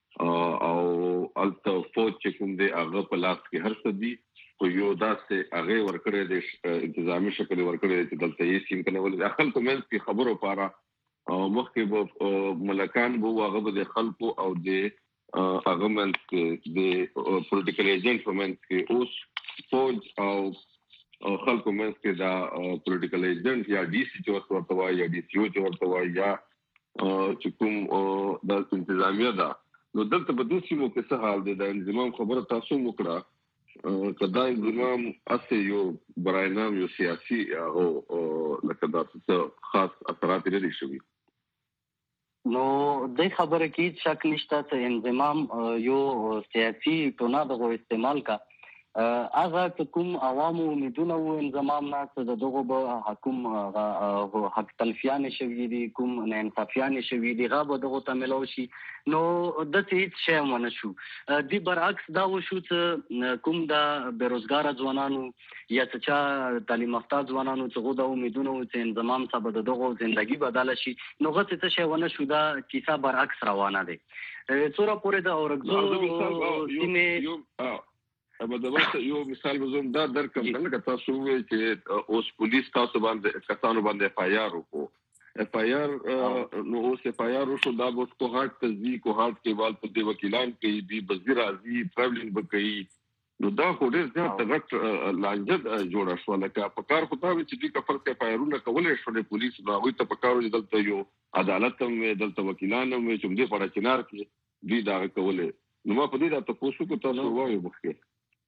او الته فوج چې کوم دی هغه په لاس کې هر څه دی خو یو داسې هغه ورکړی دی انتظامی شکل ورکړی چې دلته یې سیم کنه ولې داخل کومنس کې خبرو پاره او مخکې به ملکان به هغه د خلکو او د هغه منځ کې د پولیټیکل ایجنټ په منځ کې اوس فوج او خلکو منځ کې دا پولیټیکل ایجنټ یا ډي سي چې ورته وایي یا ډي سی او چې ورته وایي یا چې کوم د انتظامیه ده نو دلته په دوه سیمو کې څه حال دی د انضمام خبره تاسو وکړه کدا انضمام اصلي یو براینام یو سیاسي او لکه دا څه خاص اثرات لري شوی نو د خبره کې شک نشته چې انضمام یو سیاسي ټونه دغه استعمال کا هغه کوم عوامو امیدونه و انضمام نه چې دغه به حکومت حق تلفیان شوی دي کوم نه انصافیان شوی دي غو دغه تملو شي نو د هیڅ شی ونه شو دی برعکس دا وشو چې کوم د بیروزګار ځوانانو یا چې تعلیم یافته ځوانانو چې د امیدونه و چې انضمام سبب دغه ژوندۍ بدل شي نو غته څه شی ونه شو دا کیسه برعکس روانه دي څوره پورې د اورګزو سیمه اما دا وخت یو مثال وزوم دا درکم څنګه تاسو وایي چې اوس پولیس تاسو باندې کسانو باندې اف آی آر وکړو اف آی آر نو اوس اف آی آر وشو دا اوس کوهارت تزي کوهارت کې وال په دی وکیلان کې دی بزګر راځي ټریولینګ وکړي نو دا خو ډېر زیات غټ لانجد جوړه شو لکه په کار خو دا چې دی کفر کې اف آی آرونه کولای شو د پولیس نو هغه ته په کارو دلته یو عدالت هم دلته وکیلان هم چې دې په چنار کې دی دا کولای نو ما په دې دا تاسو کو تاسو وایو مخکې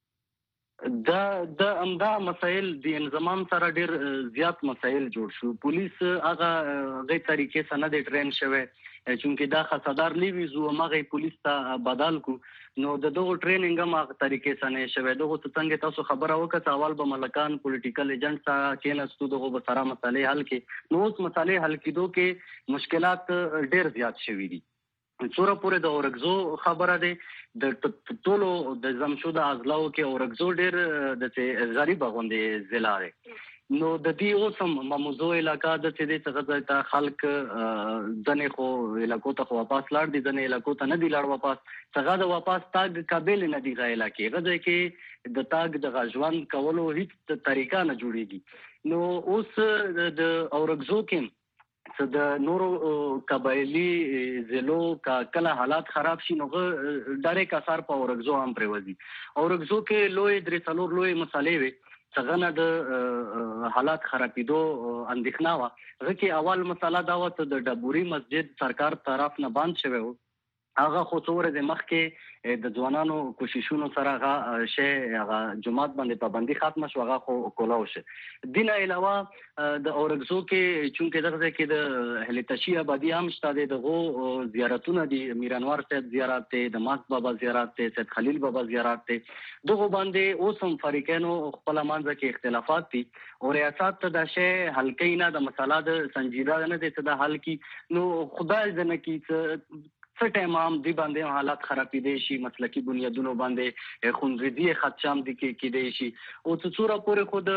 د امدا مسائل د انضمام سره ډیر زیات مسائل جوړ شو پولیس هغه غي طریقې سره د ټرین شوه چونکه دا خصدار لیوي زو مغه پولیس ته بدل کو نو د دوه ټریننګ هم هغه طریقې سره شوه دغه څنګه تاسو خبره وکړه اول به ملکان پولیټیکل ایجنټ سره کېنستو دغه به سره مسالې حل کې نو اوس مسالې حل کېدو کې مشکلات ډیر زیات شوي دي څوره پورې د اورګزو خبره ده د ټولو د زمشود ازلاو کې اورګزو ډېر د غریب غوندې ضلع ده نو د دې اوسم موضوع علاقہ د دې څخه ته خلک ځنې خو علاقو ته واپس لاړ دي ځنې علاقو ته نه دي لاړ واپس څنګه د واپس تاګ قابل نه دي غایلا کې غځي کې د تاګ د غژوند کولو هیڅ طریقه نه جوړيږي نو اوس د اورګزو کې د نورو قبایلی ضلعو کله حالات خراب شي نو ډایرک اثر په اورګزو هم پروزي اورګزو کې لوی درې څلور لوی مسالې وي څنګه د حالات خرابېدو اندېښنه و هغه کې اول مسله دا و چې د ډبوري مسجد سرکار طرف نه بند شوی و هغه خو څوره د مخ کې د ځوانانو کوششونو سره هغه شی هغه جماعت باندې پابندي ختمه شو هغه خو کولاو شي دینه علاوه د اورګزو کې چونکه دغه کې د هلیتشي آبادی هم شته دغه زیارتونه دي میرانوار صاحب زیارت ته د ماک بابا زیارت ته سید خلیل بابا زیارت ته دغه باندې اوسم فریقانو خپل مانځ کې اختلافات دي او ریاست ته د شی حل کینا د مسله د سنجیده نه دي ته د حل کی نو خدای دې نه کی څه ټایم هم دی باندې حالات خرابې دي شي مسلکی بنیادونو باندې خونریزي خدشام دي کې دي شي او څوره پورې خود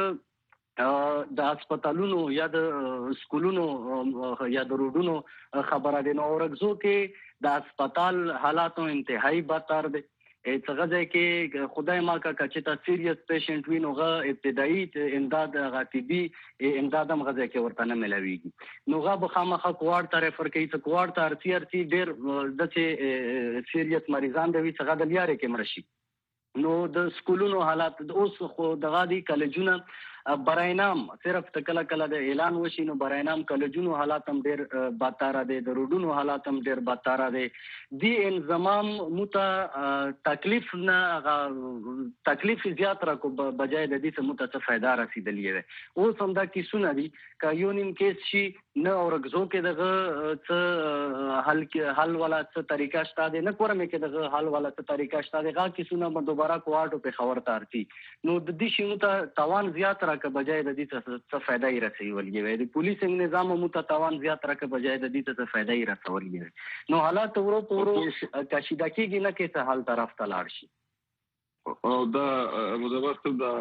د هسپتالونو یا د سکولونو یا د روډونو خبره دي نو اورګزو کې د هسپتال حالاتو انتهایی بدتر دي څنګه کې خدای ما کا چې تا سیریس پیشنټ وینوغه ابتدایي امداد غاتبي امداد هم غځي کې ورته نه ملويږي نو غا بخامخه کوارټ ته ریفر کوي چې کوارټ ته ارتي ډیر د چې سیریس مریضان دی څنګه د لیارې کې مرشي نو د سکولونو حالات اوس خو دغه دي کالجونه براینام صرف تکله کله د اعلان وشي نو براینام کالجونو حالات هم ډیر بدتر دي د روډونو حالات هم ډیر بدتر دي دی انضمام مت تکلیف نه تکلیف زیات را کو بجای د دې څه مت څه फायदा رسیدلی وي او څنګه کی سونه دي ک یو نیم کیس شي نه اورګزو کې دغه څه حل والا څه طریقہ شته دي نه کورمه کې دغه حل والا څه طریقہ شته دي غا کی سونه دوباره کوارټو په خبر تارتي نو د دې شي مت توان زیات را ک بجای د دې څه फायदा یې رسولې وي د پولیس نظام مت توان زیات را ک بجای د دې څه फायदा یې رسولې وي نو حالات ورو پورو کشیدا کېږي نه کې څه حل طرف ته لاړ شي او دا مداوخت دا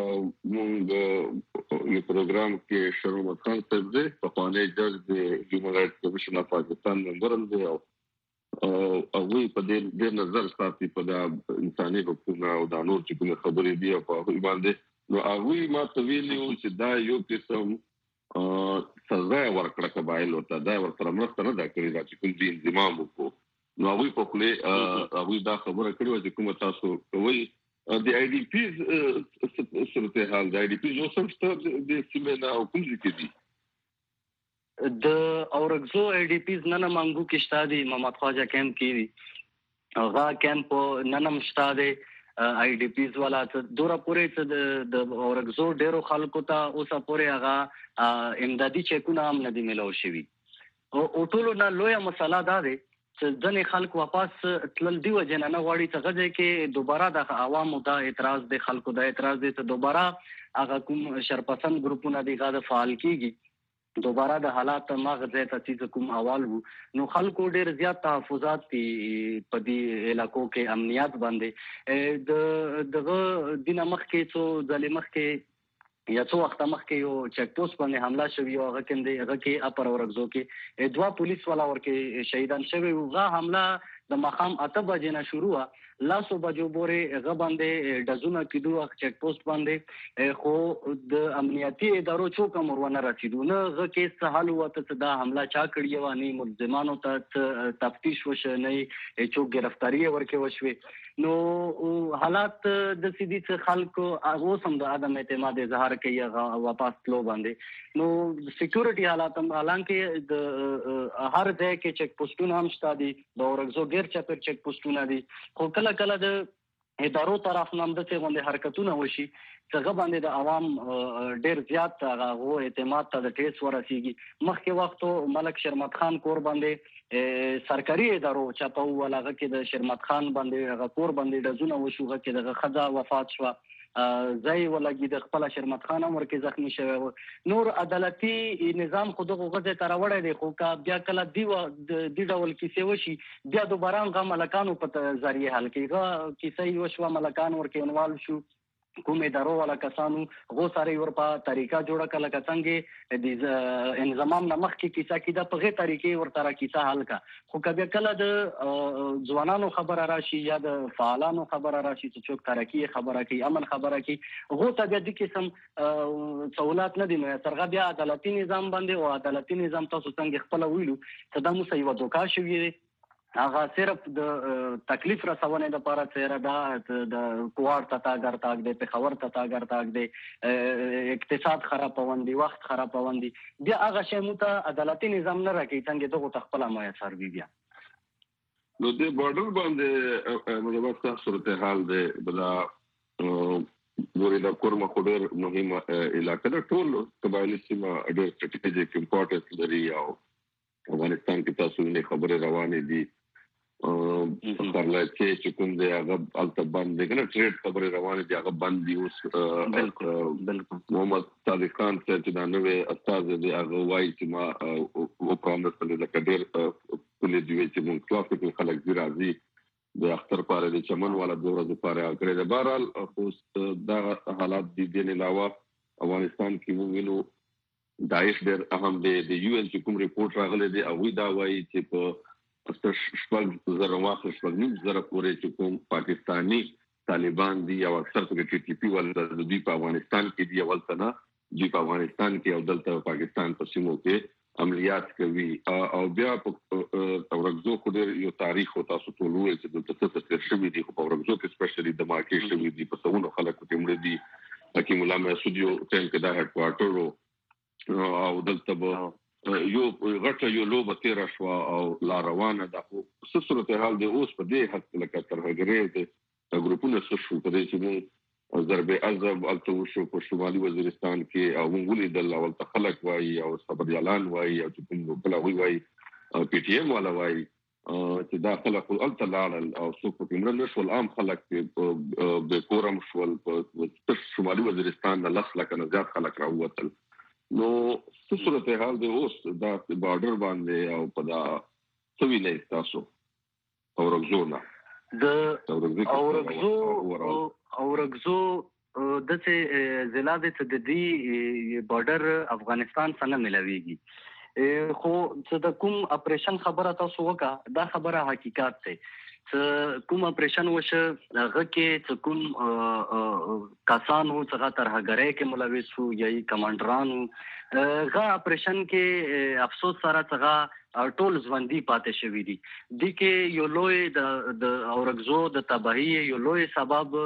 مونږ یو پروګرام کې شروع خان صاحب دې په قانوني جج د هیومن رائټس کمیشن اف پاکستان ممبر دی او هغه په دې نظر ساتي په د انساني حقوقو او د نور چې کوم خبرې دي په هغه باندې نو هغه ما ته ویلو چې دا یو قسم سزا ورکړه قبایل او ته دا ورته مرسته نه دا کړی دا چې کوم دي انضمام وکړو نو هغه په خله هغه دا خبره کړې و چې کوم تاسو کوي د آی ډي پیز صورتحال د آی ډي پیز اوس هم شته د سیمې نه او کوم ځای کې دي د اورګزو آی ډي پیز نن مانګو کې شته دي محمد خواجه کیمپ کې دي هغه کیمپ نن هم شته دي آی ډي پیز والا دوره پورې د اورګزو ډیرو خلکو ته اوسه پورې هغه امدادي چیکونه هم نه دي ملو شوي او ټولو نه لویه مسله دا دی چې ځینې خلک واپس تلل دی وجه نه غواړي چې هغه ځای کې دوباره د عوامو دا اعتراض دی خلکو دا اعتراض دی چې دوباره هغه کوم شرپسند ګروپونه دي هغه فعال کیږي دوباره د حالات ماغه ځای ته چې کوم احوال وو نو خلکو ډیر زیات تحفظات په دې علاقو کې امنیت باندې دغه دینه مخ کې څو ظالمخ کې یا څو وخت مخکې یو چیک پوسټ باندې حمله شوی او هغه کې اپر اورګزو کې دوا پولیس والا ورکه شهیدان شوی وغه حمله د مخام 8 بجې نه شروع لاسو بجو پورې هغه باندې دزونه کېدو چیک پوسټ باندې خو د امنیتي ادارو چوک مرونه رسیدو نه هغه کې سهال وته دا حمله چا کړی و نه ملزمانو ته تفتیش وشه نه چوک گرفتاری ورکه وشوي نو حالات د سیدی څخه خلکو هغه سم د عدم اعتماد اظهار کوي هغه واپس تلو باندې نو سکیورټي حالات هم حالانکه د هر ځای کې چیک پوسټونه هم شته دي د اورګزو ډیر چپر چیک پوسټونه دي خو کله د ادارو طرف نام د څه باندې حرکتونه وشي څنګه باندې د عوام ډیر زیات هغه اعتماد ته د ټیس ورسیږي مخکې وختو ملک شرمت خان کور باندې سرکاري ادارو چاپو ولغه کې د شرمت خان باندې هغه کور باندې دزونه وشوغه کې د خزا وفات شو ځای ولګي د خپل شرمت خان امر کې زخمی شوی نور عدالتي نظام خود غوږه تر وړه دی خو کا بیا کله دی ډول کیسه وشي بیا دوباره غو ملکانو په ذریعہ حل کیږي کیسه یو شو ملکان ورکه انوال شو کوم ادارو ولا کسانو غو سره ورپا طریقہ جوړه کله کڅنګ د انضمام نمخ کی کیسه کی د پغه طریقې ورته کیسه حل کا خو کبه کله د ځوانانو خبره راشي یا د فعالانو خبره راشي چې څوک ترقی خبره کوي امن خبره کوي غو ته د قسم سہولت نه دي نو ترغه بیا عدالتي نظام باندې او عدالتي نظام تاسو څنګه خپل ویلو ته د موسی و دوکا شوی هغه صرف د تکلیف رسونه د لپاره چیرې دا د کوار ته تاګر تاګ دی په خبر ته تاګر تاګ دی اقتصاد خرابوندي وخت خرابوندي بیا هغه شی مو ته عدالتي نظام نه راکې څنګه دغه تخپل ما سر بیا نو د بارډر باندې مدبسته صورتحال دی بلا ګوري دا کورما خډر مهمه علاقه د ټول قبایلی سیمه ډېر سټریټیجیک امپورټنس لري او افغانستان کې تاسو نه خبره روانه دي خبرلای چې کوم دی هغه التبان دی کنه ټریډ خبره روانه دي هغه بند دي اوس بالکل محمد صادق خان چې دا نوې استاد دی هغه وایي چې ما او کوم څه د کډیر په دې چې موږ کلاس کې خلک دی راځي د اختر پاره د چمن والا دوه ورځې پاره کړی د بهرحال خو دا حالات دي د علاوه افغانستان کې موږ وینو داعش ډېر اهم دی د یو ان چې کوم ریپورت راغلی دی او دا وایي چې په شپږ زره واخل شپږ زره پورې چې کوم پاکستانی طالبان دي او اکثر په ټي ټي پی ول د دوی په افغانستان کې دی ولته نه دوی په افغانستان کې او دلته پاکستان په سیمو کې عملیات کوي او بیا په اورګزو خو ډېر یو تاریخ او تاسو ټول وایي چې دلته څه څه شوي دي په اورګزو کې سپیشلی د مارکیټ شوي دي په څونو خلکو کې مړ دي حکیم الله مسعود یو ټیم کې دا هډ کوارټر او دلته یو غټه یو لوبه تیر شو او لا روانه ده خو څه صورتحال دی اوس په دې حد لکه تر هغه د ګروپونو شو په دې چې ضربه عذاب الته شو په شمالي وزیرستان کې او موږ د اول تخلق وایي او صبر اعلان وایي او چې بل وایي پی ټی ایم والا وایي چې دا خلک الته لاړل او څوک په کومه نشول عام خلک به کورم شول په شمالي وزیرستان د لخ لکه نه زیات خلک راووتل نو څه صورتحال دی اوس دا بارډر باندې او په دا څوی نه تاسو اورګزو نه د اورګزو د څه ضلع د دې بارډر افغانستان سره ملويږي خو چې د کوم اپریشن خبره تاسو وکړه دا خبره حقیقت ده کوم اپریشن وشه هغه کې کوم کسانو څنګه ترهګرۍ کې ملوث وو یا کمانډرانو هغه اپریشن کې افسوس سره څنګه ټول ژوندۍ پاتې شوی دي د کې یو لوی د اورګزو د تباہی یو لوی سبب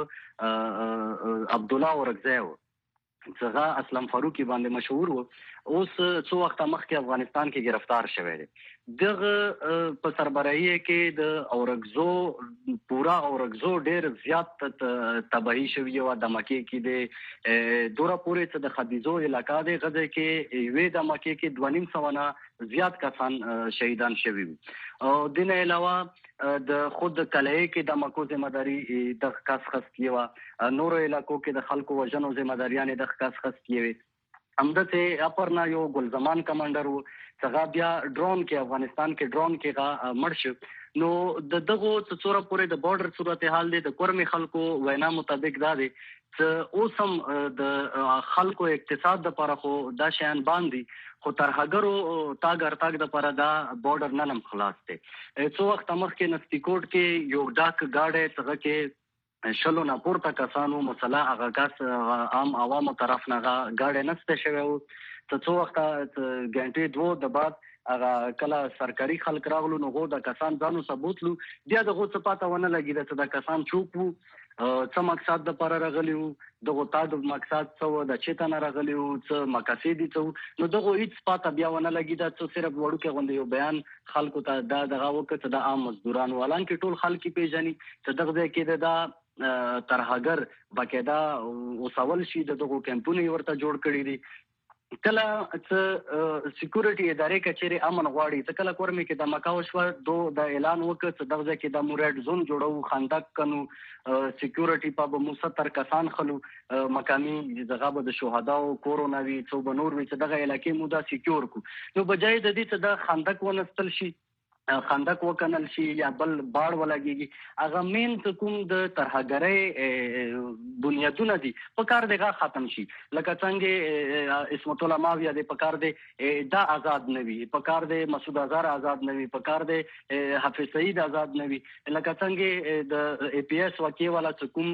عبدالله اورګزی و څنګه اسلام فاروقي باندې مشهور و اوس څو وخت مخکې افغانستان کې گرفتار شوی دی دغه په سربراهي کې د اورګزو پورا اورګزو ډېر زیات تباہی شوی و د مکه کې د دورا پورې څخه د خدیجو علاقې د غزه کې وې د مکه کې 2.5 نه زیات کسان شهیدان شوی او دین علاوه د خود کلهې کې د مکو ذمہداري د خاص کیوا نور علاقو کې د خلکو وژنو ذمہداریان د خاص کیوي همدته اپرنا یو ګل زمان کمانډر و څنګه بیا ډرون کې افغانستان کې ډرون کې مرش نو د دغه څوره پورې د بارډر صورتحال د کورمي خلکو وینا مطابق دا دي چې اوسم د خلکو اقتصاد لپاره خو دا شیان باندې خو ترهګرو تاګ د لپاره دا بارډر نن خلاص دي څو وخت مخکې نستیکوټ کې یو ډاک گاډه څنګه کې شلو نه پورته کسانو مسله هغه کس عام عوامو طرف نه گاډه نسته شوی او څو وخت غنټې دوه د بعد هغه کله سرکاري خلک راغلو نو غو د کسان ځانو ثبوتلو بیا دغه څه پاته ونه لګیده چې د کسان چوپ وو څه مقصد د پر راغلیو دغه تاسو مقصد څه د چیتن راغلیو څه مقاصد څه نو دغه هیڅ پاته بیا ونه لګیده چې صرف وړو کې غونډه یو بیان خلکو ته دغه وکړه د عام مزدوران ولان کې ټول خلک پیژني چې دغه کې د ترهګر باقاعده اوسول شي دغه کمپونی ورته جوړ کړی دي کله چې سکیورټي ادارې کچېره امن غواړي چې کله کورمي کې د مکاو شو د اعلان وکړ چې دغه کې د مورډ زون جوړو خندق کنو سکیورټي په 70 کسان خلو مقامي دغه د شهداو کورونا وی څو بنور وی چې دغه علاقې مودا سکیور کو نو بجای د دې چې د خندق ونستل شي خندق وکنل شي یا بل باړ ولګيږي هغه مين کوم د ترهګرۍ بنیادونه دي په کار دغه ختم شي لکه څنګه اسمت الله ماویہ د په کار د دا آزاد نوي په کار د مسعود اظهر آزاد نوي په کار د حافظ سعید آزاد نوي لکه څنګه د ای پی ایس واقعي والا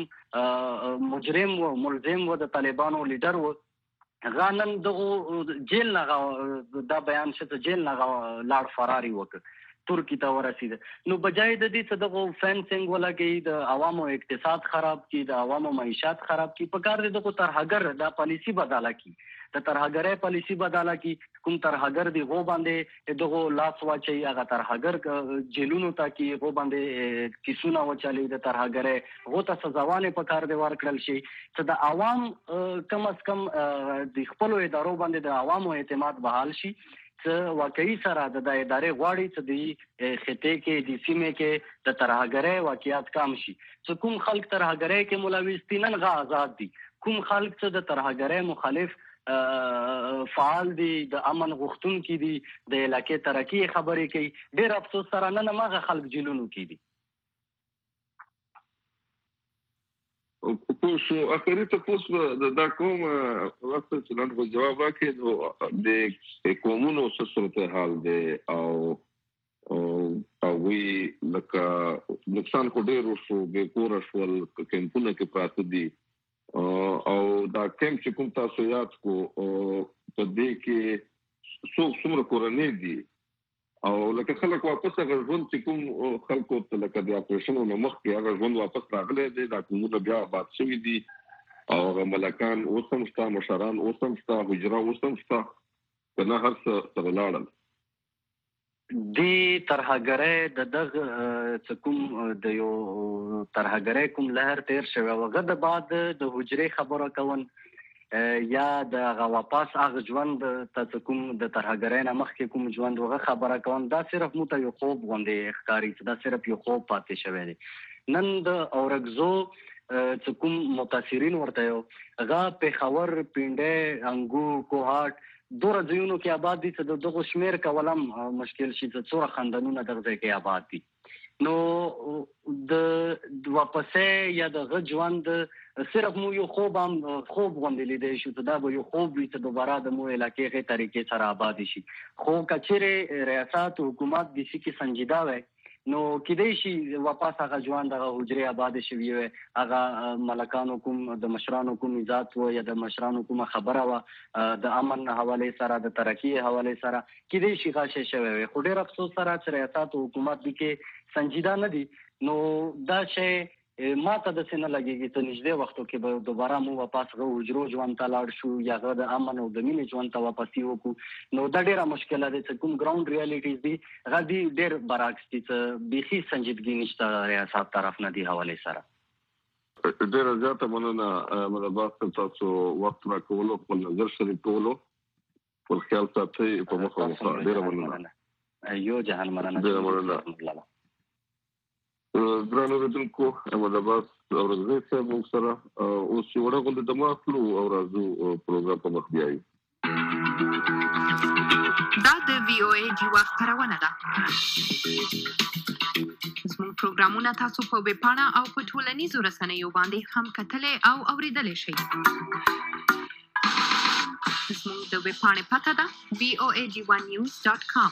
کوم مجرم و ملزم و د طالبانو لیډر و غانن دغه جیل نه دا بیان شته جیل نه لاړ فراری وکړ ترکی ته ورسید نو بجای د دې څه دغه فینسینګ ولګي د عوامو اقتصاد خراب کی د عوامو معیشت خراب کی په کار دغه ترهګر د پالیسی بداله کی د ترهګرۍ پالیسی بداله کی کوم ترهګر دی غو باندې دغه لاس واچي هغه ترهګر جیلونو ته کی غو باندې کیسونه وچالي د ترهګرۍ غو ته سزاوانه په کار دی ورکړل شي چې د عوام کم از کم د خپل ادارو باندې د عوامو اعتماد بحال شي چې واقعي سره د ادارې غواړي چې د خطې کې د سیمې کې د ترهګرۍ واقعیت کم شي چې کوم خلک ترهګرۍ کې ملوث دي نن غا آزاد دي کوم خلک چې د ترهګرۍ مخالف فعال دي د امن غوښتونکي دي د علاقې ترقی خبرې کوي ډېر افسوس سره نن ماغه خلک جیلونو کې دي اوس اخري ته پوس دا کوم وخت چې نن په جواب راکې نو د کومونو صورت حال دی او وی لکه نقصان کو ډېر شو به کور شول کمپونه کې پراته دي او دا کم چې کوم تاسو یاد کو په دې کې څومره کورنۍ دي او لکه خلک واپس هغه ژوند چې کوم خلکو ته لکه د اپریشن نو مخکې هغه ژوند واپس راغلی دی دا کومونه بیا آباد شوي دي او هغه ملکان اوس هم شته مشران اوس هم شته حجره اوس هم شته که نه هر څه سره لاړل دی ترهګرۍ د دغه کوم د یو ترهګرۍ کوم لهر تیر شوی هغه د بعد د حجرې خبره کول یا د واپس هغه ژوند ته کوم د ترهګرۍ نه مخکې کوم ژوند هغه خبره کوم دا صرف مو ته یو خوب غونډې ښکاري چې دا صرف یو خوب پاتې شوی دی نن د اورګزو چې کوم متاثرین ورته یو هغه پېښور پینډۍ انګو کوهاټ دوره ځایونو کې آباد دي چې دغه شمیر کولم مشکل شي چې څوره خاندانونه دغه ځای کې آباد دي نو د واپسې یا د ژوند صرف مو یو خوب غوندې لیدای شو چې دا به یو خوب وي چې دوباره د مو علاقې غي طریقې سره آباد شي خو کچېره ریاست حکومت د شي کې سنجیده وي نو کېدای شي واپس هغه ځوان دغه حجرې آباد شوي وي هغه ملکانو کوم د مشرانو کوم ذات و یا د مشرانو کوم خبره و د امن حواله سره د ترقی حواله سره کېدای شي غاښه شوی وي خو ډېر افسوس سره چې ریاست او حکومت دې کې سنجیده نه دي نو دا شی ما ته د سینه لګیږي ته نږدې وختو کې به دوباره مو واپس غو حجرو ژوند ته لاړ شو یا غو د امن او د مینې ژوند ته واپس وکړو نو دا ډیره مشکله ده چې کوم ګراوند ریالټیز دي غدي ډیر برعکس دي چې بيخي سنجیدګي نشته ریاست طرف نه دی حواله سره ډیره زیاته مننه مرحبا تاسو وخت راکولو په نظر شریکولو په خیال ساتي په مخه ډیره مننه یو جهان مننه ډیره مننه ګرانو ردونکو مرحبا اورزه صاحب موږ سره اوس یو ډول د ماخلو او راځو پروګرام په مخ بیاي دا د وی او ای دی وخت خبرونه ده زموږ پروګرامونه تاسو په ویب پاڼه او په ټولنیزو رسنیو باندې هم کتلې او اوریدلې شئ زموږ د ویب پاڼې پته ده voag1news.com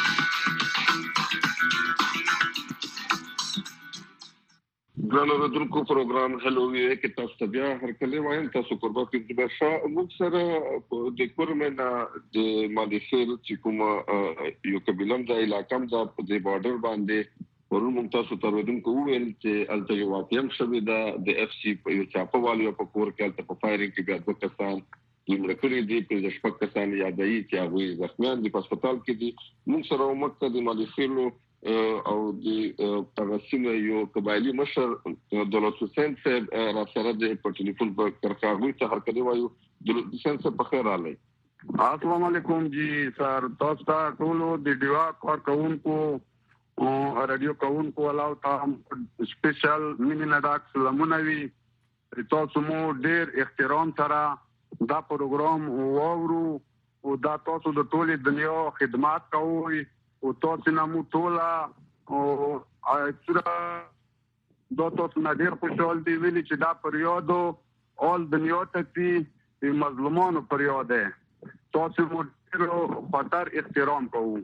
ګرانو ردونکو پروګرام هلو وی کې تاسو ته بیا هرکله وایم تاسو قربا کې د شاه موږ سره د کورمنا د مالشیر چې کوم یو قبیلم د علاقم د بارډر باندې ورو موږ تاسو ته ردونکو ویل چې الته یو واقعم شوی د اف سی په یو چاپوالو په کور کې الته په فایرینګ کې بیا د کسان یمرکړي دي په شپږ کسان یادایي چې هغه زخمیان دي په هسپتال کې دي موږ سره موږ د مالشیر او د تغسیم یو قبایلی مشر دولت حسین صاحب را سره د په ټلیفون په کرکاغوي ته هرکلی وایو دولت حسین صاحب په خیر علي السلام علیکم جی سر تاسو ته ټول د دیوا کار کوونکو او رادیو کوونکو علاوه تام سپیشل مینه ډاک سلامونه وی تاسو مو ډیر احترام سره دا پروګرام وورو او دا تاسو د ټول دنیا خدمات کوئ او تاسو نامو ټولا او اڅرا د تاسو نه ډیر خوشحال دي ویلي چې دا پریود اول دنیا ته چې مظلومانو پریود ده تاسو مو ډیر خاطر احترام کوو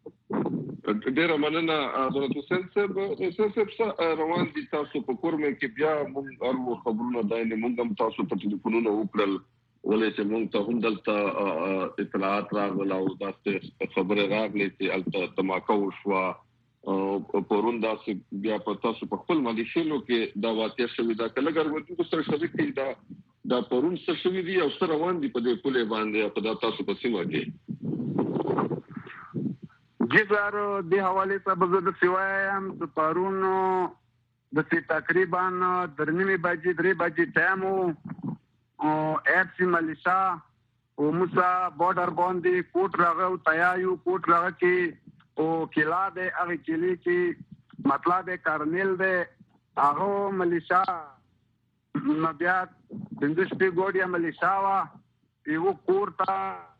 ډیر مننه دولت حسین صاحب روان دي تاسو په کورمه کې بیا موږ ارو خبرونه داینه موږ هم تاسو په ټلیفونونو وکړل ولې چې موږ ته هم دلته اطلاعات راغله او داسې خبره راغلې چې البته تماکو شو او پرون داسې بیا په تاسو په خپل مالشینو کې دا واقع شوی دا کله ګرځي سره شریک دي دا پرون څه شوی دي او سره روان دي په دې پوله باندې په تاسو په سیمه کې جګر د حواله سبب د سیوایم د پرون د تقریبا درنیمه بجې 3 بجې ټایمو او اف سی ملیشا او موسا بارډر باندې کوټ راغو تیایو کوټ راغ کې او کلا د هغه کلی کې مطلب کرنل د هغه ملیشا نبیا دندشتي ګوډیا ملیشا وا یو کوړتا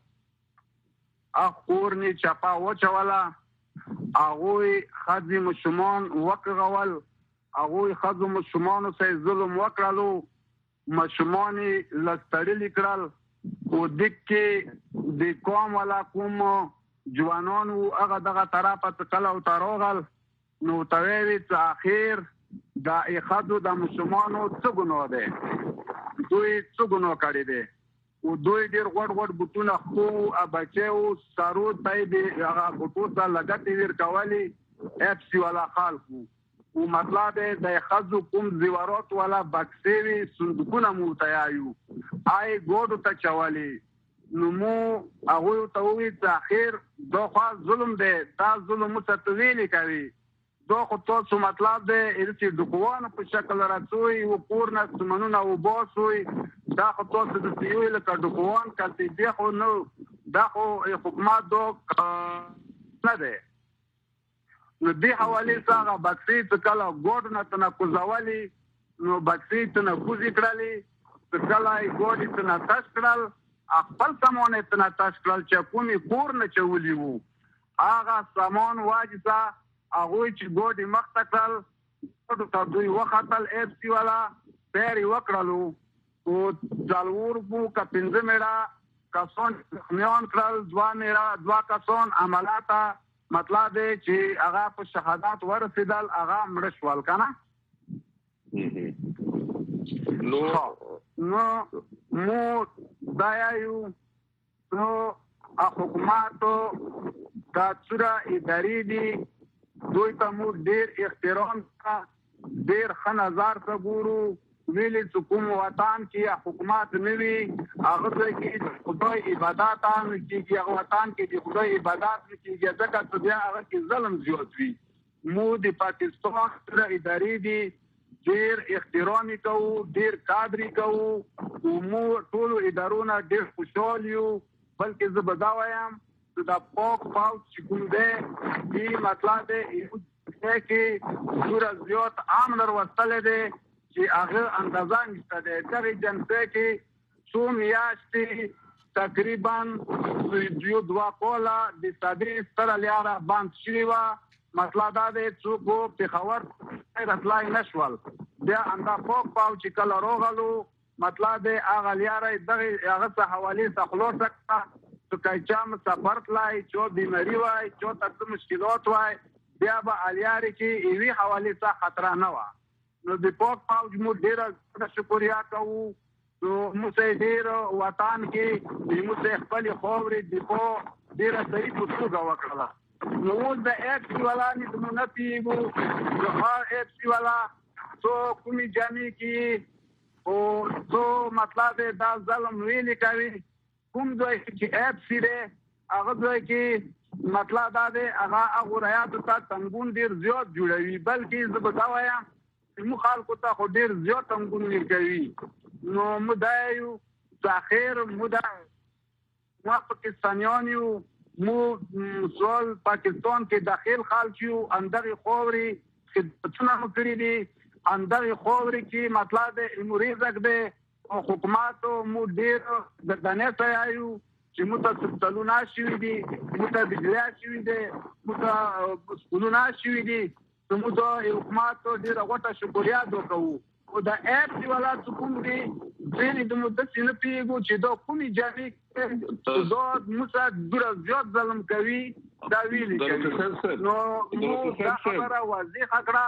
اخور ني چپا وچوالا هغه خځې مشمان وکغول هغه خځو مشمان سه ظلم وکړلو مشمانی لستړی کړل او دکې د قوم ولا کوم جوانانو هغه دغه طرفه کله او تروغل نو توی ته اخر دا اخذو د مسلمانو څه ګناه ده دوی څه ګناه کړی دي او دوی ډیر غوړ بوتونه خو بچو سارو تای دی هغه بوتو ته لګټي ور کوالي اف سی ولا خالقو او مطلب د خزو کوم زیورات ولا بکسوي صندوقونه مو تیایو آی ګوډو ته چوالي نو مو هغه ته وی ځاخر دوه ظلم دی دا ظلم متتویل کوي دوه تاسو مطلب دی چې دغوانه په شکل راځوي او پورنه سمنونه او باسوي دا تاسو د سیویل کا دغوان کله دی خو نو دا خو حکومت دوه نه دی نو دې حواله سره بکسي ته کله ګوډ نه تنه کوزوالي نو بکسي ته نه کوزي کړالي ته کله ګوډ ته نه تاش کړل خپل سامان ته نه تاش کړل چې کومي کور نه چولي وو هغه سامان واجسا هغه چې ګوډ مخ تکل ته دوی وختل اف سی والا پیری وکړلو او ځالور بو کا پنځه میړه کسان خمیان کړل ځوا میړه ځوا کسان عملاتا مطلب دی چې هغه په شهادت ورسېدل هغه مړه شول کنه نو مو دا یو نو حکومت دا څوره اداري دي دوی ته مو ډېر احترام ډېر ښه نظر ته ګورو ویلې چې کوم وطن کې حکومت نه وي هغه ځای کې خدای عبادت هم کېږي هغه وطن کې د خدای عبادت نه کېږي ځکه چې بیا هغه کې ظلم زیات وي مو د پاکستان سره ادارې دي ډېر احترام کوو ډېر قدر کوو مو ټولو ادارونه ډېر خوشحال یو بلکې زه به دا وایم چې دا پاک پاوچ چې کوم دی دې مطلب دی کې ډېره زیات امن وروستلی دی چې هغه اندازه نشته دی دغې جلسې کې څو میاشتې تقریبا یو دوه کاله د صدرې ستره لاره بند شوې وه مطلب دا دی څوک پېښور راتلای نه شول بیا همدا پاک پاوچ چې کله راغلو مطلب دی هغه لاره دغې هغه څه حوالې څه خلاصه کړه چې که چا سفر تلای چا بیماري وای چا ته څه مشکلات وای بیا به الیارې کې یوې حوالې څه خطره نه وه نو د پاک پاوچ مو ډېره شکریا کوو نو موږ ډېر وطن کې موږ خپلې خاورې دفاع ډېره صحیح په توګه وکړله نو اوس د ایف سي والا موږ نه پوهېږو د ایف سي والا څو کومې جامې کې او څو مطلب دا ظلم ویلې کوي کوم ځای چې ایف سي دی هغه ځای کې مطلب دا دی هغه هغو رایاتو ته تنګون ډېر زیات جوړوي بلکې زه به دا وایم چې موږ خلکو ته خو ډېر زیات تنګون ورکوي نو موږ دا یو چې اخر موږ پاکستانیان یو موږ سوال پاکستان کې داخل خلک یو همدغې خاورې خدمتونه مو کړي دي همدغې خاورې کې مطلب دی علم رزق دی او حکومت مو ډېر ګردنې ته یو چې موږ ته سپټلونه شوي دي موږ ته بجلیا شوي دي موږ ته سکولونه شوي دي نو موږ د حکومت ډېره غوټه شکریا ادا کوو خو د ایف سي والا چې کوم دي ځینې د موږ داسې نه پوهېږو چې دا کومې جامې دا موږ سره دومره زیات ظلم کوي دا ویلې کوي نو موږ دا خبره واضحه کړه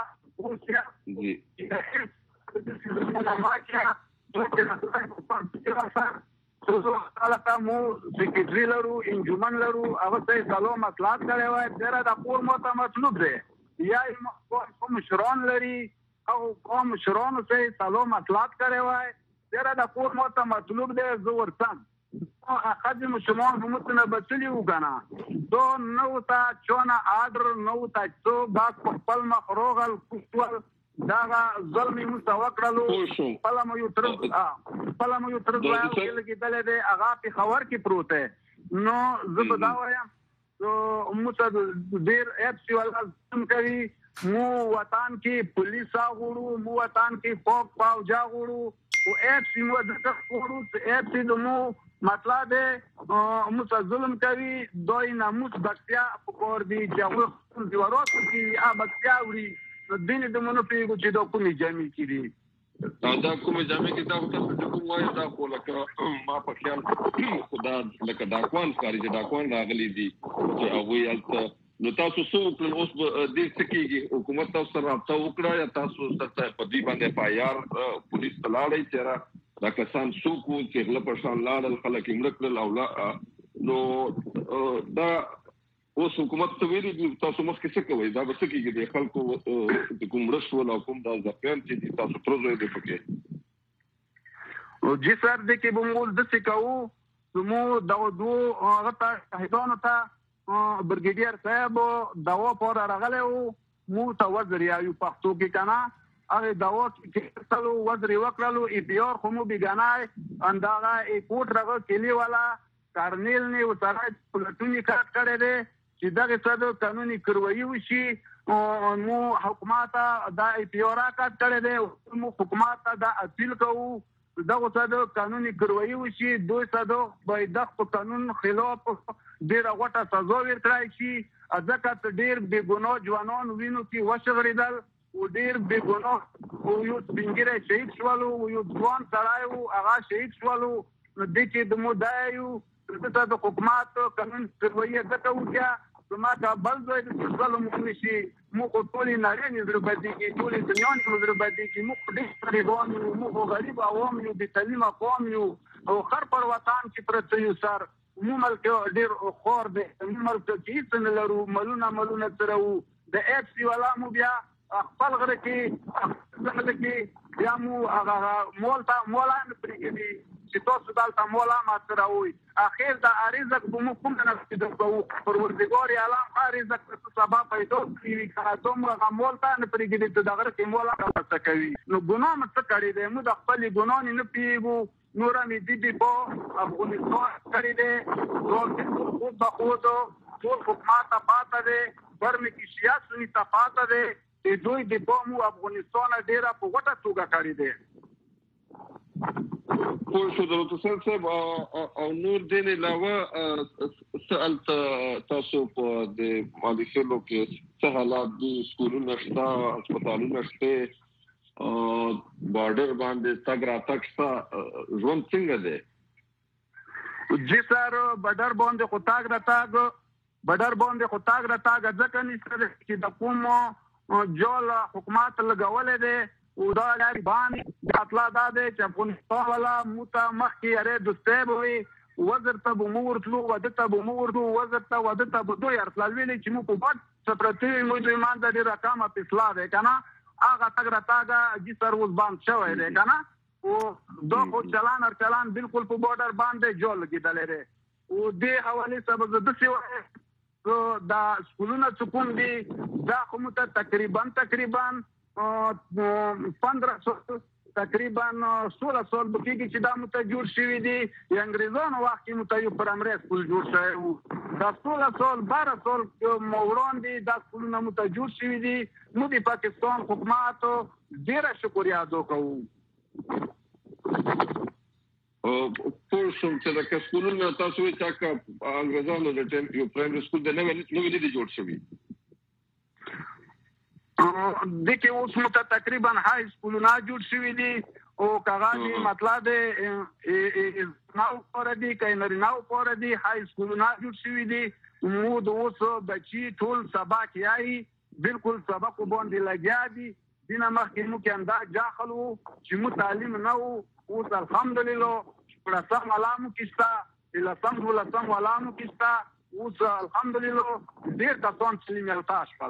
هلته مو سکرټري لرو انجمن لرو هغه ته یې سلو مصلحت کړی وای ډېره د کور مو ته مطلوب دی یا کوم مشران لري او کوم مشرانو ته یې سلو مصلحت کړی وای ډېره د کور مو ته مطلوب دی زه ورتم ښځې مشران به موږ نه بچلي وو که نه دا نه ورته چانه آډر نه ورته څوک دا په خپل مخ روغل کوشول دغه ظلم یې موږ ته وکړلو خپله مو یو ترز وایل کې لګېدلی دی هغه پېښور کې پروت دی نو زه به دا وایم موږ ته ډېر ایف سي والا ظلم کوي مو وطن کې پولیس غواړو مو وطن کې پاک پاوجا غواړو او ایف سي مو دغه غواړو چې ایف سي د مو مطلب دی موږ ته ظلم کوي دوی ناموس بقتیا په کار دي چې هغوی خپل زیوراتو کې هغه بقتیا وړي نو دینې د مو نه پوهېږو چې دا کومې جامې کې دي دا کومې جامې کې دا تاسو چې کوم وایي دا خو لکه ما په خیال خو دا لکه ډاکوان ښکاري چې ډاکوان راغلي دي چې هغوی هلته نو تاسو څه وکړل اوس به دې څه کېږي حکومت تاسو سره رابطه وکړه یا تاسو دلته په دې باندې اف آی آر پولیس ته لاړئ چې دا کسان څوک وو چې غله په شان لاړل خلک یې مړه کړل او نو دا اوس حکومت ته ویلي دي تاسو مخکې څه کوئ دا به څه کېږي د خلکو کوم مړه شول او کوم دا زخمیان چې دي تاسو ترځئ دې پکې جی سر دې کې به موږ داسې کوو چې موږ دغو دوو هغه ته شهیدانو ته برګیډیر صاحب دوا پورې راغلی وو موږ ته وزر یایو پښتو کې که نه هغې دوا کې کېستلو وزر یې وکړلو ای پی آر خو مو بېګانه همدغه کوټ رغه کلي والا کارنیل نه ورسره پلټون یې کار کړی دی چې دغې څه د قانوني کاروایي وشي مو حکومت ته دا ای پی آر کار کړی دی مو حکومت ته دا اپیل کوو دغه څه د قانوني کاروایي وشي دوی څه د باید په قانون خلاف ډېره غوټه سزا ورکړی شي ځکه چې ډېر بېګناه ځوانان وینو کې وشغړېدل او ډېر بېګناه یو سپین ږیری شهید شولو یو ځوان سړی و هغه شهید شولو نو دې کې د مو دا یو دلته د حکومت قانون کاروایي ځکه وکړه زما کا بل دوی د ظلم ونشي مو ټول نړۍ نه دربدي کی ټول دنیا نه دربدي کی مو دې غریبان مو غریب عوام یو د تعلیم قوم یو او خر پر وطن کې پرته یو سر مو ملک ډیر خور دی مو ملک کې څنګه لرو ملونه ترو د اف سی ولا مو بیا خپل غره کې بیا مو هغه مولان پرېږدي چې تاسو دلته مولا ما سره وي اخر دا رزق به مو کوم نه کوو پروردګار عالم رزق په سبا پیدا کوي که دوم هغه مولته نه پرېږدي ته دغه کې مولا څه کوي نو ګناه مې څه کړی دی مو د خپل ګناه نه پیږو نور مې دې په افغانستان کړی دی ټول خود حکومت پاته دی ورمې کې سیاسي ته پاته دی دوی د بومو افغانستان ډیره په وټه توګه کړی دی پوه شو دلته صاحب او نور دین علاوه سألت تاسو په د مالیشلو کې څه حالات دي سکولونه شته هسپتالونه شته بارډر باندې تګ راتګ شته ژوند څنګه دی جی سر بارډر باندې خو تګ راتګ ځکه نشته چې د کوم جول حکومت لګولې ده او دا لري باندې اطلاع ده چې افغانستان ولا موته مخکې اره دوسته وي وزر ته بمور تلو ودته بمور دو وزر ته ودته بدو ارتل ویلې چې مو په بد سپرتی مو د ایمان د رقم په اصلاح ده کنه هغه تګ راتګ چې سر اوس باندې شوی دی کنه او دوه چلان بالکل په بارډر باندې جول کېدل لري او د حواله سبب د څه دا سکولونه کوم دي دا کوم ته تقریبا 1500 تقریبا 1600 بکیږي چې دا مت جوړ شوی دي انګریزانو وخت کې مت یو پرامري سکول جوړ شوی وو دا 1600 موران دي دا سکولونه مت جوړ شوی دي نو د پاکستان حکومت ډیره شکریا ادا کوو پوه شوم چې د سکولونو تاسو یې چې انګریزانو د ټیم یو پرایمري سکول د نوې جوړ شوی دغه اوس مو ته تقریبا های سکولونه جوړ شوی دي او کاغذي مطلب نو پر دي کینر نو پر دي های سکولونه جوړ شوی دي مو د اوس بچي ټول سبق یای بالکل سبق باندې لګیا دي دینه مخکې مو کې انده داخلو چې مو تعلیم نه وو اوس الحمدلله پرسم علامو کیستا لسم علامو کیستا اوس الحمدلله ډیر تاسو سلیم التاش کړل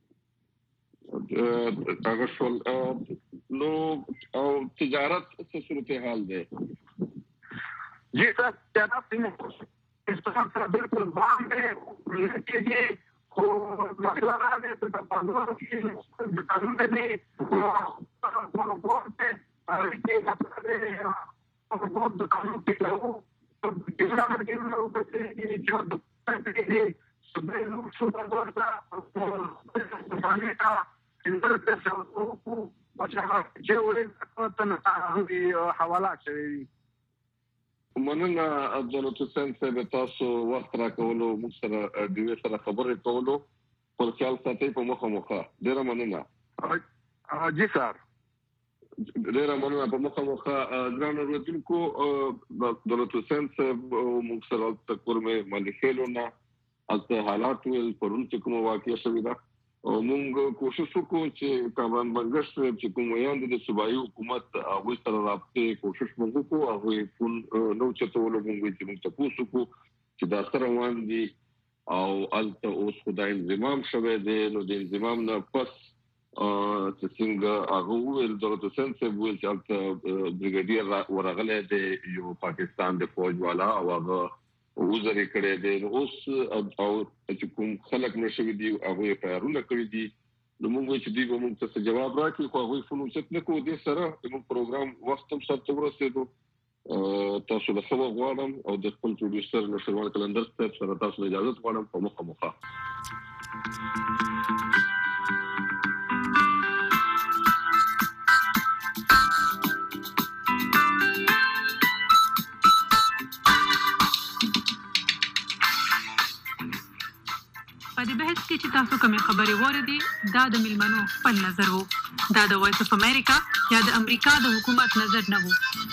هغه شول نو او تجارت څه صورتحال دی جی سر تجارت سره بالکل باندې کې خو مطلب راځي چې په پاندور کې د قانون دی د قانون کې له حواله شوی مننه عبدالحسین صاحب تاسو وخت راکولو موږ سره ډیوې سره خبرې کولو پر خیال ساتي په مخه ډیره مننه جی سر ډیره مننه په مخه ځان ورته عبدالحسین صاحب موږ سره تکورمه مالخیلونه اته حالات ول پرون چې کوم واقعي شوی دا موږ کوشش وکړو چې کابل بنگش چې کوم یاند د صوبایي حکومت هغه سره رابطه کوشش وکړو هغه فون نو چتول موږ چې تاسو کو چې دا سره روان دي او الته اوس خدای انضمام شوه دی نو د انضمام نه پس چې څنګه هغه ول دغه سنس ول چې الته بریګیډیر ورغله دی یو پاکستان د فوج والا او هغه وزري کړي دي اوس او چې کوم خلک نشوي دي هغه پیرونه کړی دي نو موږ چې دی موږ ته جواب راکړي خو هغه فونو چې نه کو دي سره موږ پروګرام وخت هم سره ورسېدو تاسو له خبر غواړم او د خپل پروډوسر نشروان کلندر سره تاسو اجازه غواړم په مخه په دې بحث کې چې تاسو کومې خبرې واردې دا د ملمنو خپل نظر وو دا د وایس اف امریکا یا د امریکا د حکومت نظر نه وو